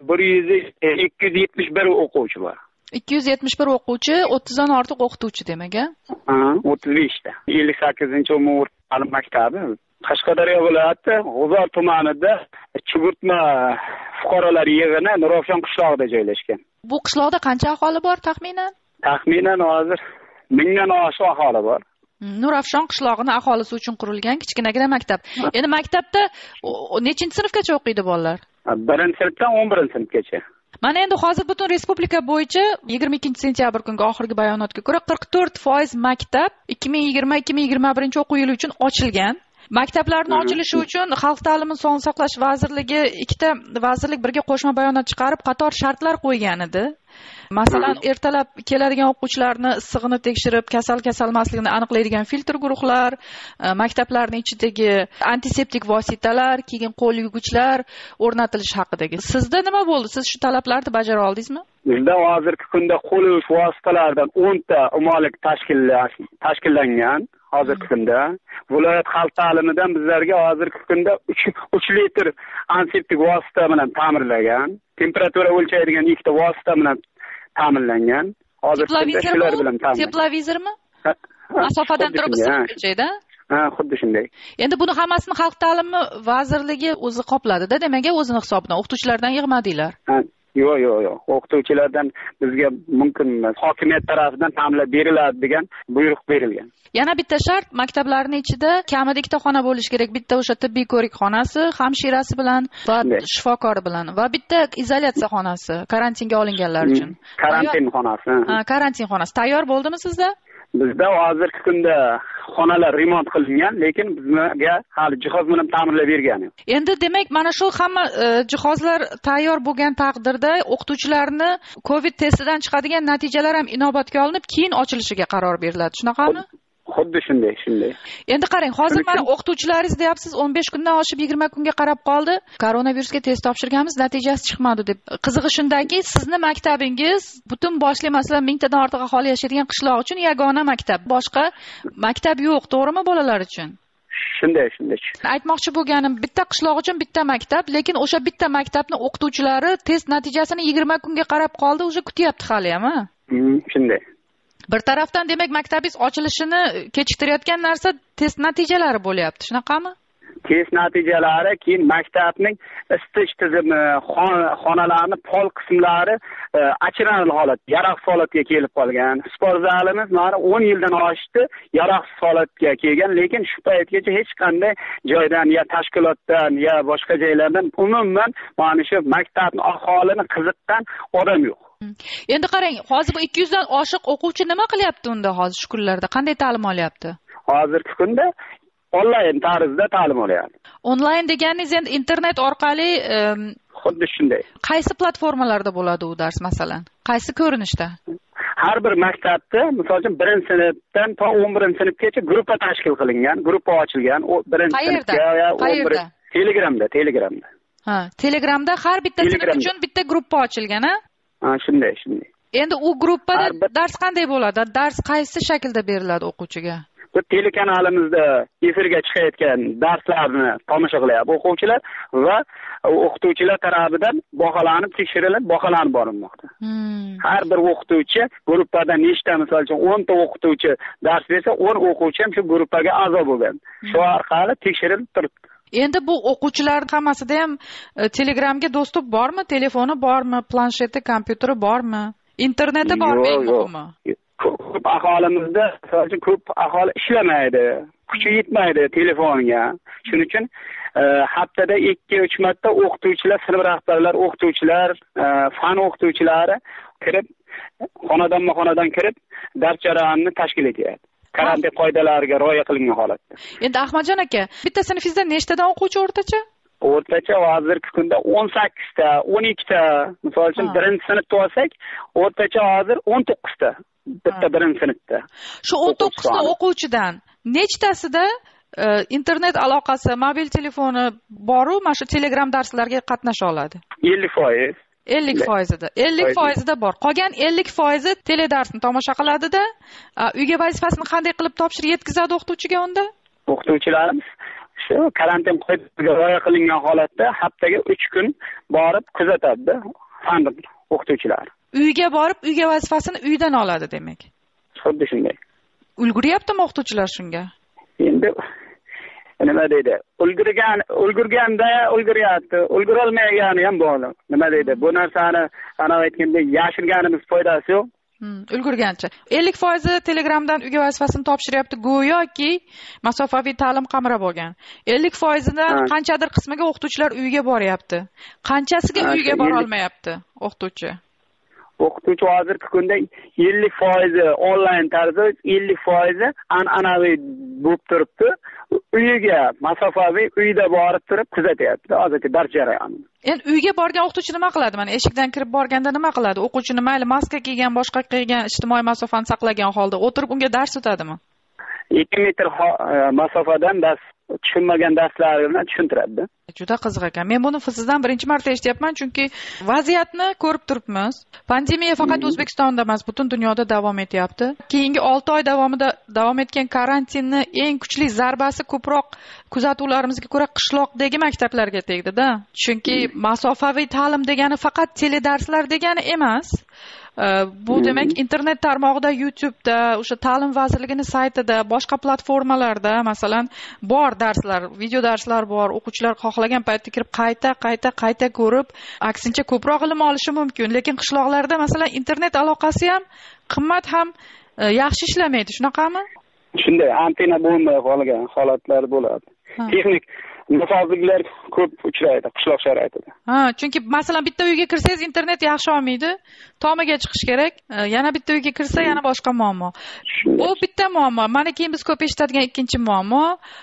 271 o'quvchi bor. 271 o'quvchi, 30 dan ortiq o'qituvchi demak, a? 35 ta. 58-umumiy ta'lim maktabi Qashqadaryo viloyati G'uzor tumanida Chugurtma fuqarolar yig'ini Nurafshon qishlog'ida joylashgan. Bu qishloqda qancha aholi bor taxminan? Taxminan hozir 1000 dan oshiq aholi bor. Nurafshon qishlog'ining aholisi uchun qurilgan kichkinagina maktab. Endi maktabda nechinchi sinfgacha o'qiydi bolalar? 1-sinfdan 11-sinfgacha. Mana endi hozir butun respublika bo'yicha 22-sentyabr kungi oxirgi bayonotga ko'ra 44% maktab 2020-2021 o'quv yili uchun ochilgan. Maktablarning ochilishi uchun Xalq ta'limi Sog'liqni saqlash vazirligi ikkita vazirlik birga qo'shma bayonot chiqarib qator shartlar qo'ygan edi. Masalan, ertalab keladigan o'quvchilarni issig'ini tekshirib, kasal-kasalmasligini aniqlaydigan filtr guruhlar, maktablarning ichidagi antiseptik vositalar, keyin qo'l yuvgichlar o'rnatilishi haqidagi. Sizda nima bo'ldi? Siz shu talablarni bajara oldingizmi? Bizda hozirgi kunda qo'l yuvish vositalaridan 10 ta umumlik tashkillangan. Hozirgi kunda viloyat xalq ta'limidan bizlarga hozirgi kunda 3 litr antiseptik vosita bilan ta'minlangan. Temperatura o'lchaydigan ikkita vosita bilan ta'minlangan. Hozirgi shular bilan ta'minlangan. Teplovizormi? Masofadan turib issiq o'lchaydi. Ha, xuddi shunday. Endi buni hammasini xalq ta'limi vazirligi o'zi qopladi-da, demak, o'zining hisobidan o'qituvchilardan yig'madinglar. Yo'q. O'qituvchilardan bizga mumkin emas. Hokimiyat tarafidan ta'minlab beriladi degan buyruq berilgan. Yana bitta shart, maktablarning ichida kamida ikkita xona bo'lishi kerak. Bitta o'sha tibbiy ko'rikxonasi, hamshirasi bilan va shifokori bilan va bitta izolyatsiya xonasi, karantinga olinganlar uchun. Karantin xonasi. Karantin xonasi tayyor bo'ldimi sizda? Bizda hozirgi kunda xonalar remont qilingan, lekin bizga hali jihoz bilan ta'minlab bergani yo'q. Endi demak, mana shu hamma jihozlar tayyor bo'lgan taqdirda o'qituvchilarni COVID testidan chiqadigan natijalar ham inobatga olinib, keyin ochilishiga qaror beriladi. Shunaqami? xuddi shunday. Endi qarang, hozir mana o'qituvchilaringiz deyapsiz 15 kundan oshib 20 kunga qarab qoldi. Koronavirusga test topshirganmiz, natijasi chiqmadi deb. Qizig'i shundaki, sizni maktabingiz butun boshli, masalan, 1000 tadan ortiq aholi yashaydigan qishloq uchun yagona maktab. Boshqa maktab yo'q, to'g'rimi bolalar uchun? Shunday. Aytmoqchi bo'lganim, bitta qishloq uchun bitta maktab, lekin o'sha bitta maktabni o'qituvchilari test natijasini 20 kunga qarab qoldi, o'sha kutyapti hali ham, ha? Shunday. Bir tarafdan demak maktabingiz ochilishini kechiktirayotgan narsa test natijalari bo'lyapti, shunaqami? Test natijalari, keyin maktabning isitish tizimi, xonalarni pol qismlari achinarli holat, yaroqsiz holatga kelib qolgan. Sport zalimiz mana 10 yildan oshdi, yaroqsiz holatga kelgan, lekin shu paytgacha hech qanday joydan, ya tashkilotdan, ya boshqa joylardan umuman mana shu maktabni aholini qiziqqan odam yo'q. Endi qarang, hozir bu 200 dan oshiq o'quvchi nima qilyapti unda hozir shu kunlarda? Qanday ta'lim olyapti? Hozirgi kunda onlayn tarzda ta'lim olyapti. Onlayn deganingiz endi internet orqali xuddi shunday. Qaysi platformalarda bo'ladi u dars masalan? Qaysi ko'rinishda? Har bir maktabda, misol uchun 1-sinfdan to 11-sinfgacha gruppa tashkil qilingan, gruppa ochilgan. O 1-sinfga Telegramda. Ha, Telegramda har bitta sinf uchun bitta gruppa ochilgan, ha? Ha, shunday. Endi u gruppada dars qanday bo'ladi? Dars qaysi shaklda beriladi o'quvchiga? Bu telekanalimizda efirga chiqayotgan darslarni tomosha qilyapti o'quvchilar va o'qituvchilar tarafidan baholanib, tekshirilib, baholanib borilmoqda. Har bir o'qituvchi gruppada nechta, misol uchun 10 ta o'qituvchi dars bersa, 10 o'quvchi ham shu gruppaga a'zo bo'lgan. Shu orqali tekshirilib turibdi. Endi bu o'quvchilar hammasida ham Telegramga dostуп bormi? Telefoni bormi? Plansheti, kompyuteri bormi? Interneti bormi eng muhimi? Ko'p aholimizda, masalan, ko'p aholi ishlamaydi, kuchi yetmaydi telefoniga. Shuning uchun haftada 2-3 marta o'qituvchilar, sinf rahbarlar, o'qituvchilar, fan o'qituvchilari kirib, xonadonma-xonadon kirib, dars jarayonini tashkil etyapti. Karantin qoidalariga rioya qilingan holatda. Endi Ahmadjon aka, bitta sinfingizda nechtadan o'quvchi o'rtacha? O'rtacha hozirgi kunda 18 ta, 12 ta. Misol uchun 1-sinfda olsak, o'rtacha hozir 19 ta. Bitta 1-sinfda. Shu 19 ta o'quvchidan nechtasida internet aloqasi, mobil telefoni bor-u, mana shu Telegram darslarga qatnasha oladi? 50%. 50%da. 50%da bor. Qolgan 50% teledarsni tomosha qiladi-da, uyga vazifasini qanday qilib topshirib yetkazadi o'qituvchiga unda? O'qituvchilarimiz shu karantin qoidalariga rioya qilingan holatda haftaga 3 kun borib kuzatadi fan o'qituvchilari. Uyga borib, uyga vazifasini uydan oladi demak. Xuddi shunday. Ulguryaptimi o'qituvchilar shunga? Endi nima deydi? Ulgurganda ulguryapti, ulgurolmagani ham bor. Nima deydi? Bu narsani ana aytgandek yashirganimiz foydasi yo'q. Ulgurgancha. 50% Telegramdan uyga vazifasini topshiryapti, go'yoki masofaviy ta'lim qamrab olgan. 50%dan qanchadir qismiga o'qituvchilar uyga boryapti. Qanchasiga uyga bora olmayapti o'qituvchi? O'qituvchi hozirgi kunda 50% onlayn tarzda, 50% an'anaviy bo'lib turibdi. Uyiga masofaviy uyda borib turib kuzatyapti hozirgi dars jarayonini. Endi uyga borgan o'qituvchi nima qiladi? Mana eshikdan kirib borganda nima qiladi? O'quvchini mayli maska kiygan, boshqa qilgan, ijtimoiy masofani saqlagan holda o'tirib unga dars o'tadimi? 2 metr masofadan dars tushunmagan darslarini tushuntiradi. Juda qiziq ekan. Men buni sizdan birinchi marta eshityapman, chunki vaziyatni ko'rib turibmiz. Pandemiya faqat O'zbekistonda emas, butun dunyoda davom etyapti. Keyingi 6 oy davomida davom etgan karantinning eng kuchli zarbasi ko'proq kuzatuvlarimizga ko'ra qishloqdagi maktablarga tegdi-da. Chunki masofaviy ta'lim degani faqat teledarslar degani emas. Bu demak internet tarmog'ida, YouTube'da, o'sha ta'lim vazirligining saytida, boshqa platformalarda masalan bor darslar, video darslar bor. O'quvchilar xohlagan paytda kirib qayta ko'rib, aksincha ko'proq ilm olishi mumkin. Lekin qishloqlarda masalan internet aloqasi ham qimmat ham yaxshi ishlamaydi, shunaqami? Shunday, antenna bo'lmay qolgan holatlar bo'ladi. Texnik nosozliklar ko'p uchraydi qishloq sharoitida. Chunki masalan bitta uyga kirsangiz internet yaxshi olmaydi, tomiga chiqish kerak. Yana bitta uyga kirsa yana boshqa muammo. Bu bitta muammo. Mana keyin biz ko'p eshitadigan ikkinchi muammo,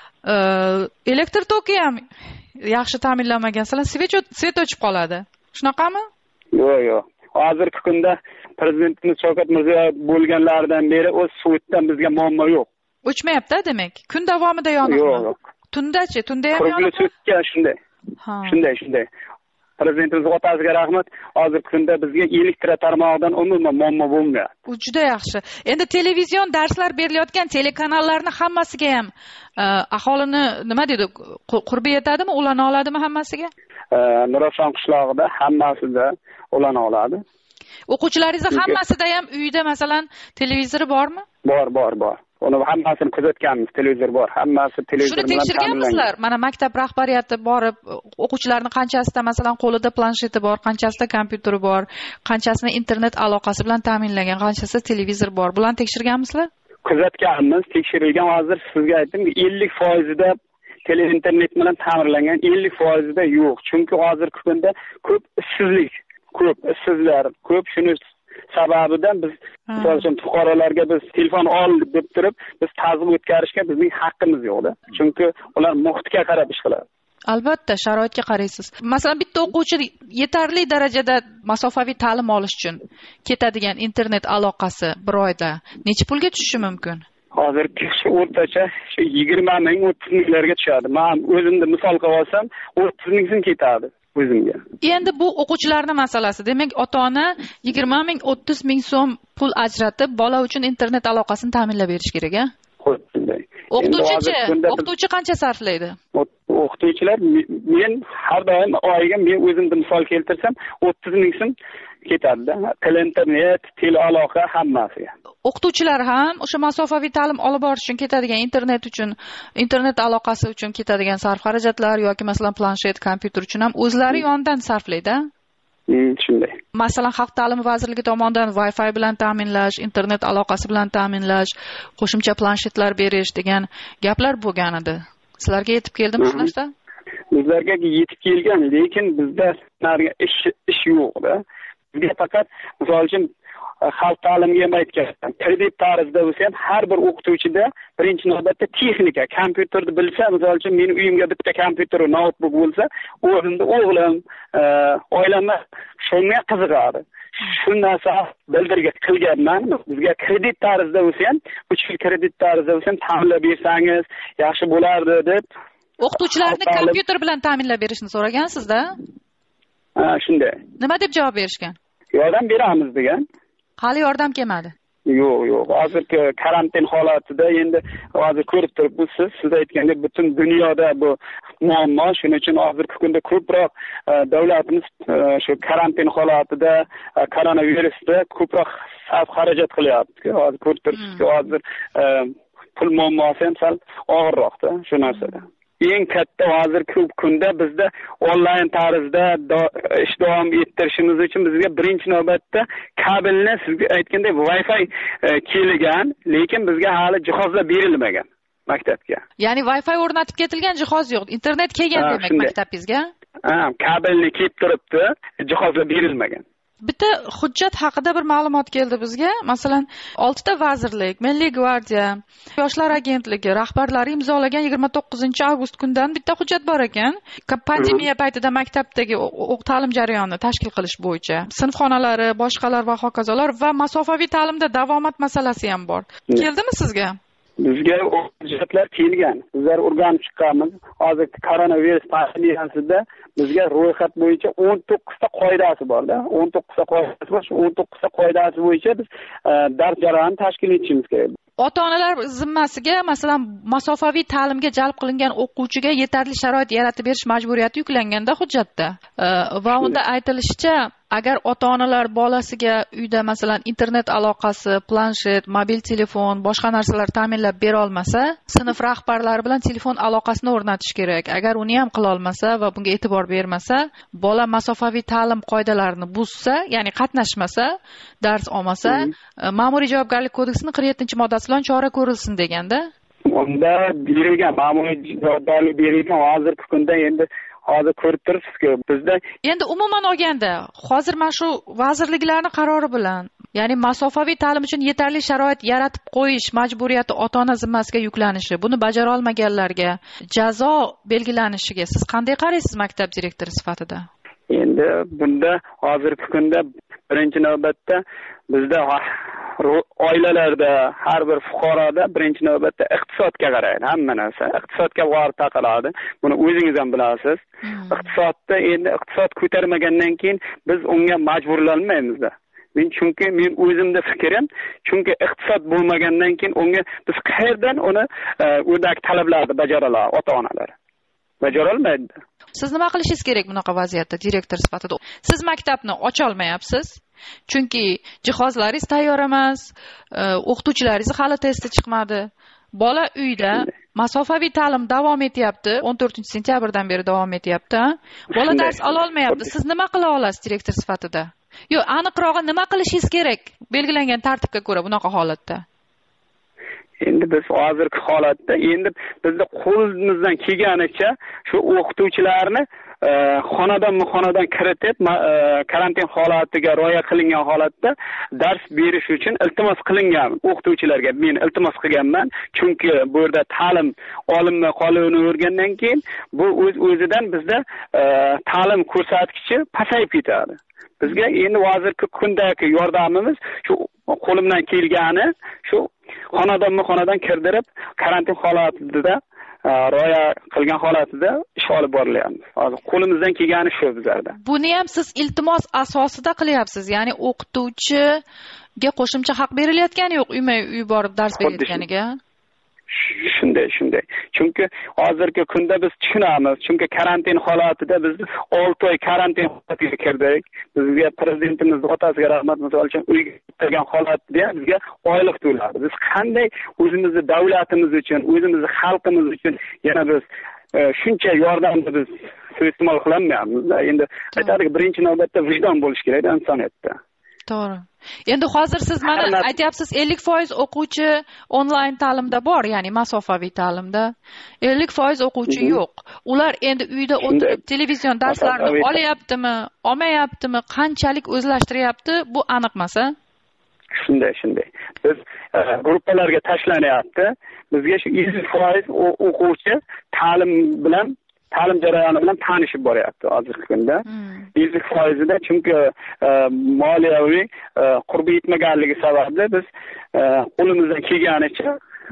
elektr toki ham yaxshi ta'minlanmagan. Masalan, svet o'chib qoladi. Shunaqami? Yo'q. Hozirgi kunda prezidentimiz Shavkat Mirziyoyev bo'lganlaridan beri o'z suvdan bizga muammo yo'q. O'chmayapti demak. Kun davomida yonibmi? Yo'q. Tundachi? Tunda ham Qurilib yonibmi? o'tgan shunday. Ha. Shunday. Prezidentimiz otasiga rahmat. Hozirgi kunda bizga elektr tarmog'idan umuman muammo bo'lmayapti. U juda yaxshi. Endi televizion darslar berilayotgan telekanallarni hammasiga ham aholini nima deydi, qurbi yetadimi, ulana oladimi hammasiga? Nurafshon qishlog'ida hammasida ulana oladi. O'quvchilaringiz hammasida ham uyda masalan televizori bormi? Bor. Uni hammasini kuzatganmiz, televizor bor. Hammasi televizor Shuni bilan tekshirganmisizlar? Mana maktab rahbariyati borib, o'quvchilarning qanchasida masalan qo'lida plansheti bor, qanchasida kompyuteri bor, qanchasini internet aloqasi bilan ta'minlagan, qanchasida televizor bor. Bularni tekshirganmisizlar? Kuzatganmiz, tekshirilgan. Hozir sizga aytdim, 50% da internet bilan ta'minlangan, 50% da yo'q. Chunki hozirgi kunda ko'p ishsizlar, ko'p shuni sababidan biz masalan fuqarolarga biz telefon ol deb turib biz ta'zim o'tkazishga bizning haqqimiz yo'qda. Chunki ular muhitga qarab ish qiladi. Albatta, sharoitga qaraysiz. Masalan, bitta o'quvchi yetarli darajada masofaviy ta'lim olish uchun ketadigan internet aloqasi bir oyda necha pulga tushishi mumkin? Hozir o'rtacha 20 ming 30 minglarga tushadi. Men o'zimni misol qilib olsam 30 ming so'm ketadi o'zimga. Endi bu o'quvchilarning masalasi. Demak, ota-ona 20 ming 30 ming so'm pul ajratib bola uchun internet aloqasini ta'minlab berish kerak-a? O'qituvchi qancha sarflaydi? O'qituvchilar men har doim oyiga men o'zimni misol keltirsam 30 ming so'm ketadi-da. Internet, telealoqa hammasiga. O'qituvchilar ham o'sha masofaviy ta'lim olib borish uchun ketadigan internet aloqasi uchun ketadigan sarf xarajatlar yoki masalan planshet, kompyuter uchun ham o'zlari yonidan sarflaydi. Shunday. Masalan, Xalq ta'limi vazirligi tomonidan Wi-Fi bilan ta'minlash, internet aloqasi bilan ta'minlash, qo'shimcha planshetlar berish degan gaplar bo'lgan edi. Sizlarga yetib keldimi shu narsa? Bizlarga yetib kelgan, lekin bizda ish yo'q-da. Bizga faqat misol uchun xalq ta'limiga ham aytgan, kredit tarzida bo'lsa ham har bir o'qituvchida birinchi navbatda texnika, kompyuterni bilsa, misol uchun mening uyimga bitta kompyuter, notebook bo'lsa, o'zimda o'g'lim, oilamga shunga qiziqadi. Shu narsa qilganman. Bizga kredit tarzida bo'lsa ham, 3 yil kredit tarzida bo'lsa ham ta'minlab bersangiz yaxshi bo'lardi deb. O'qituvchilarni kompyuter bilan ta'minlab berishni so'ragansizda? Ha, shunday. Nima deb javob berishgan? Yordam beramiz degan. Hali yordam kelmadi. Yo'q. Hozirgi karantin holatida endi hozir ko'rib turibsiz, siz aytgandek butun dunyoda bu muammo. Shuning uchun hozirgi kunda ko'proq davlatimiz shu karantin holatida koronavirusda ko'proq sarf xarajat qilyapti. Hozir ko'rib turibsiz, hozir pul muammosi ham sal og'irroqda shu narsada. Eng katta hozir ko'p kunda bizda onlayn tarzda ish davom ettirishimiz uchun bizga birinchi navbatda kabelni sizga aytgandek Wi-Fi kelgan, lekin bizga hali jihozlar berilmagan maktabga. Ya'ni Wi-Fi o'rnatib ketilgan jihoz yo'q. Internet kelgan demak maktabingizga? Ha, kabelni kelib turibdi, jihozlar berilmagan. Bitta hujjat haqida bir ma'lumot keldi bizga. Masalan, 6 ta vazirlik, Milliy gvardiya, Yoshlar agentligi rahbarlari imzolagan 29-avgust kundan bitta hujjat bor ekan. Pandemiya paytida maktabdagi ta'lim jarayonini tashkil qilish bo'yicha sinfxonalari, boshqalar va hokazolar va masofaviy ta'limda davomat masalasi ham bor. Keldimi sizga? Bizga hujjatlar kelgan. Bizlar o'rganib chiqqanmiz. Hozir koronavirus pandemiyasida bizga ro'yxat bo'yicha 19 ta qoidasi bor-da. 19 ta qoidasi bor. Shu 19 ta qoidasi bo'yicha biz dars jarayonini tashkil etishimiz kerak. Ota-onalar zimmasiga masalan masofaviy ta'limga jalb qilingan o'quvchiga yetarli sharoit yaratib berish majburiyati yuklanganda hujjatda. Va unda aytilishicha, agar ota-onalar bolasiga uyda masalan internet aloqasi, planshet, mobil telefon, boshqa narsalar ta'minlab bera olmasa, sinf rahbarlari bilan telefon aloqasini o'rnatish kerak. Agar uni ham qila olmasa va bunga e'tibor bermasa, bola masofaviy ta'lim qoidalarini buzsa, ya'ni qatnashmasa, dars olmasa, Ma'muriy javobgarlik kodeksining 47-moddasi bilan chora ko'rilsin deganda. Unda berilgan ma'muriy javobgarlik berilgan hozirgi kunda endi hozir ko'rib turibsiz-ku bizda endi umuman olganda hozir mana shu vazirliklarning qarori bilan ya'ni masofaviy ta'lim uchun yetarli sharoit yaratib qo'yish majburiyati ota-ona zimmasiga yuklanishi, buni bajara olmaganlarga jazo belgilanishiga siz qanday qaraysiz maktab direktori sifatida? Endi bunda hozirgi kunda birinchi navbatda bizda oilalarda, har bir fuqaroda birinchi navbatda iqtisodga qaraydi. Hamma narsa iqtisodga borib taqaladi. Buni o'zingiz ham bilasiz. Iqtisodda endi iqtisod ko'tarmagandan keyin biz unga majburlanmaymiz. Chunki men o'zimda fikrim, chunki iqtisod bo'lmagandan keyin unga biz qayerdan uni o'rdagi talablarni bajara oladi ota-onalar. Bajara olmaydi. Siz nima qilishingiz kerak bunaqa vaziyatda direktor sifatida? Siz maktabni ocha olmayapsiz. Chunki jihozlaringiz tayyor emas, o'qituvchilaringiz hali testi chiqmadi. Bola uyda masofaviy ta'lim davom etyapti. 14-sentyabrdan beri davom etyapti. Bola dars ola olmayapti. Siz nima qila olasiz direktor sifatida? Yo'q, aniqrog'i nima qilishingiz kerak belgilangan tartibga ko'ra bunaqa holatda? Endi biz hozirgi holatda endi bizning qo'limizdan kelganicha shu o'qituvchilarni xonadon kiritib karantin holatiga rioya qilingan holatda dars berish uchun iltimos qilingan o'qituvchilarga men iltimos qilganman. Chunki bu yerda ta'lim olinmay qolishini o'rgandan keyin bu o'zidan bizda ta'lim ko'rsatkichi pasayib ketadi. Bizga endi hozirgi kundagi yordamimiz shu qo'limdan kelgani shu xonadon kirdirib karantin holatida rioya qilgan holatida ish olib borilyapti. Hozir qo'limizdan kelgani shu bizlarda. Buni ham siz iltimos asosida qilyapsiz, ya'ni o'qituvchiga qo'shimcha haq berilayotgani yo'q, uy borib dars berayotganiga. Shunday. Chunki hozirgi kunda biz tushunamiz. Chunki karantin holatida biz 6 oy karantin holatiga kirdik. Bizga prezidentimiz otasiga rahmat misol uchun uyga kirgan holatda bizga oylik to'ladi. Biz qanday o'zimizni davlatimiz uchun, o'zimizni xalqimiz uchun yana biz shuncha yordamni biz suiiste'mol qilmayapmiz. Endi aytaylik, birinchi navbatda vijdon bo'lish kerak insoniyatda. To'g'ri. Endi hozir siz mana aytyapsiz 50% o'quvchi onlayn ta'limda bor, ya'ni masofaviy ta'limda. 50% o'quvchi yo'q. Ular endi uyda o'tirib televizion darslarni olyaptimi, olmayaptimi, qanchalik o'zlashtiryapti, bu aniq emas. Shunday. Biz gruppalarga tashlanyapti. Bizga shu 100% o'quvchi ta'lim jarayoni bilan tanishib boryapti hozirgi kunda. 100%da chunki moliyaviy qurbi yetmaganligi sababli biz qo'limizdan kelganicha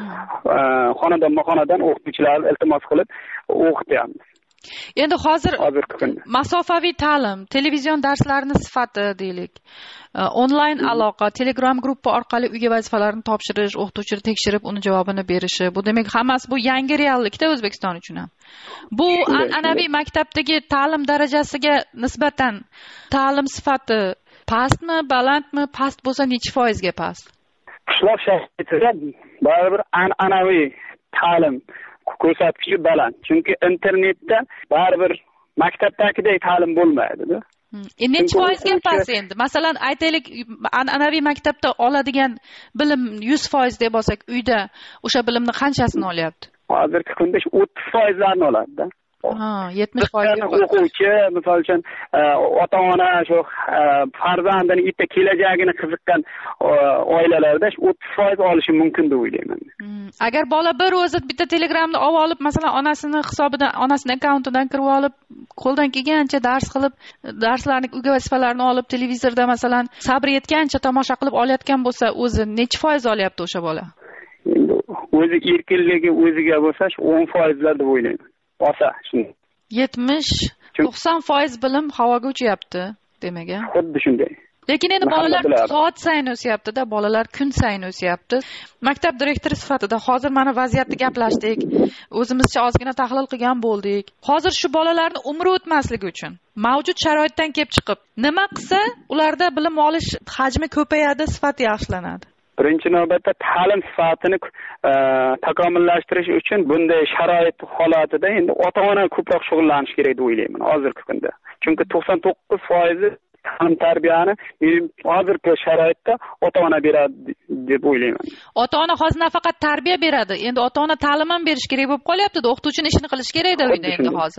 xonadon o'qituvchilarni iltimos qilib o'qityapmiz. Endi hozir masofaviy ta'lim, televizion darslarning sifati deylik, onlayn aloqa, Telegram gruppa orqali uyga vazifalarni topshirish, o'qituvchini tekshirib, uni javobini berishi. Bu demak hammasi bu yangi reallikda O'zbekiston uchun ham. Bu an'anaviy maktabdagi ta'lim darajasiga nisbatan ta'lim sifati pastmi, balandmi? Past bo'lsa necha foizga past? Qishloq sharoitida baribir an'anaviy ta'lim ko'rsatkichi baland. Chunki internetda baribir maktabdagidek ta'lim bo'lmaydi-da. Necha foizga past endi? Masalan, aytaylik, an'anaviy maktabda oladigan bilim 100% deb olsak, uyda o'sha bilimni qanchasini olyapti? Hozirgi kunda 30% oladi-da. 70% o'quvchi, misol uchun ota-ona shu farzandining bitta kelajagini qiziqqan oilalarda 30% olishi mumkin deb o'ylayman. Agar bola bir o'zi bitta Telegramni olib, masalan, onasini hisobidan, onasining akkauntidan kirib olib, qo'ldan kelgancha dars qilib, darslarni, uyga vazifalarini olib, televizorda masalan, sabr yetgancha tomosha qilib olayotgan bo'lsa, o'zi necha foiz olyapti o'sha bola? Endi o'zi erkinligi o'ziga bo'lsa 10% deb o'ylayman. Olsa shunday. 70-90% bilim havoga uchyapti, demak. Xuddi shunday. Lekin endi bolalar soat sayin o'syapti-da, bolalar kun sayin o'syapti. Maktab direktori sifatida hozir mana vaziyatni gaplashdik. O'zimizcha ozgina tahlil qilgan bo'ldik. Hozir shu bolalarni umri o'tmasligi uchun mavjud sharoitdan kelib chiqib, nima qilsa ularda bilim olish hajmi ko'payadi, sifati yaxshilanadi? Birinchi navbatda ta'lim sifatini takomillashtirish uchun bunday sharoit holatida endi ota-ona ko'proq shug'ullanish kerak deb o'ylayman hozirgi kunda. Chunki 99% ta'lim tarbiyani hozirgi sharoitda ota-ona beradi deb o'ylayman. Ota-ona hozir nafaqat tarbiya beradi, endi ota-ona ta'lim ham berish kerak bo'lib qolyapti-da, o'qituvchining ishini qilish kerak-da uyda endi hozir.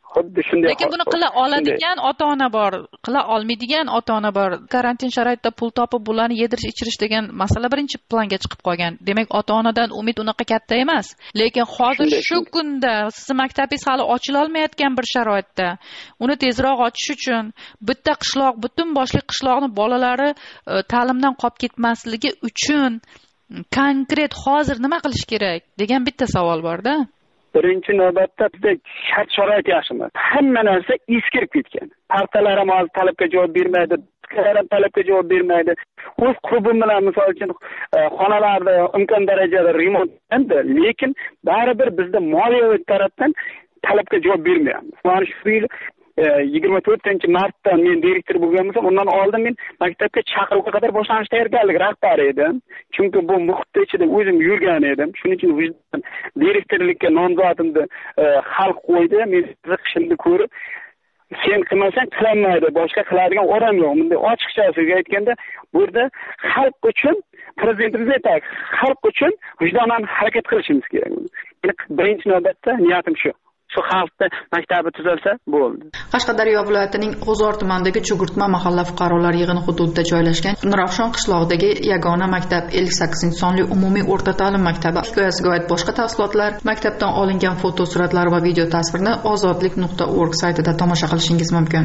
xuddi shunday. Lekin buni qila oladigan ota-ona bor, qila olmaydigan ota-ona bor. Karantin sharoitida pul topib bularni yedirish ichirish degan masala birinchi planga chiqib qolgan. Demak, ota-onadan umid unaqa katta emas. Lekin hozir shu kunda sizni maktabingiz hali ochila olmayotgan bir sharoitda uni tezroq ochish uchun bitta qishloq, butun boshli qishloqni bolalari ta'limdan qolib ketmasligi uchun konkret hozir nima qilish kerak degan bitta savol bor-da. Birinchi navbatda bizda shart-sharoit yaxshi emas. Hamma narsa eskirib ketgan. Partalar ham hozir talabga javob bermaydi, dikkalar ham talabga javob bermaydi. O'z klubim bilan misol uchun xonalarda imkon darajada remont qildi, lekin baribir bizda moliyaviy tarafdan talabga javob bermayapmiz. Mana shu yil 24-martda men direktor bo'lgan bo'lsam, undan oldin men maktabga chaqiruvga qadar boshlanish tayyorgarlik rahbari edim. Chunki bu muhitda ichida o'zim yurgan edim. Shuning uchun vijdonan direktorlikka nomzodimni xalq qo'ydi. Men qiqishimni ko'rib, sen qilmasang qilinmaydi, boshqa qiladigan odam yo'q. Bunday ochiqchasiga aytganda, bu yerda xalq uchun prezidentimiz aytadi, xalq uchun vijdonan harakat qilishimiz kerak. Birinchi navbatda niyatim shu. Shu xalqda maktabi tuzalsa bo'ldi. Qashqadaryo viloyatining G'uzor tumanidagi Chugurtma mahalla fuqarolar yig'ini hududida joylashgan Nurafshon qishlog'idagi yagona maktab 58-sonli umumiy o'rta ta'lim maktabi hikoyasiga oid boshqa tafsilotlar, maktabdan olingan fotosuratlar va video tasvirni ozodlik.org saytida tomosha qilishingiz mumkin.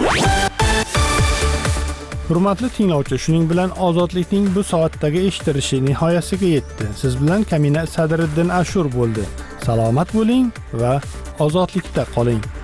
Hurmatli tinglovchi, shuning bilan ozodlikning bu soatdagi eshitilishi nihoyasiga yetdi. Siz bilan Kamina Sadriddin Ashur bo'ldi. Salomat bo'ling va ozodlikda qoling.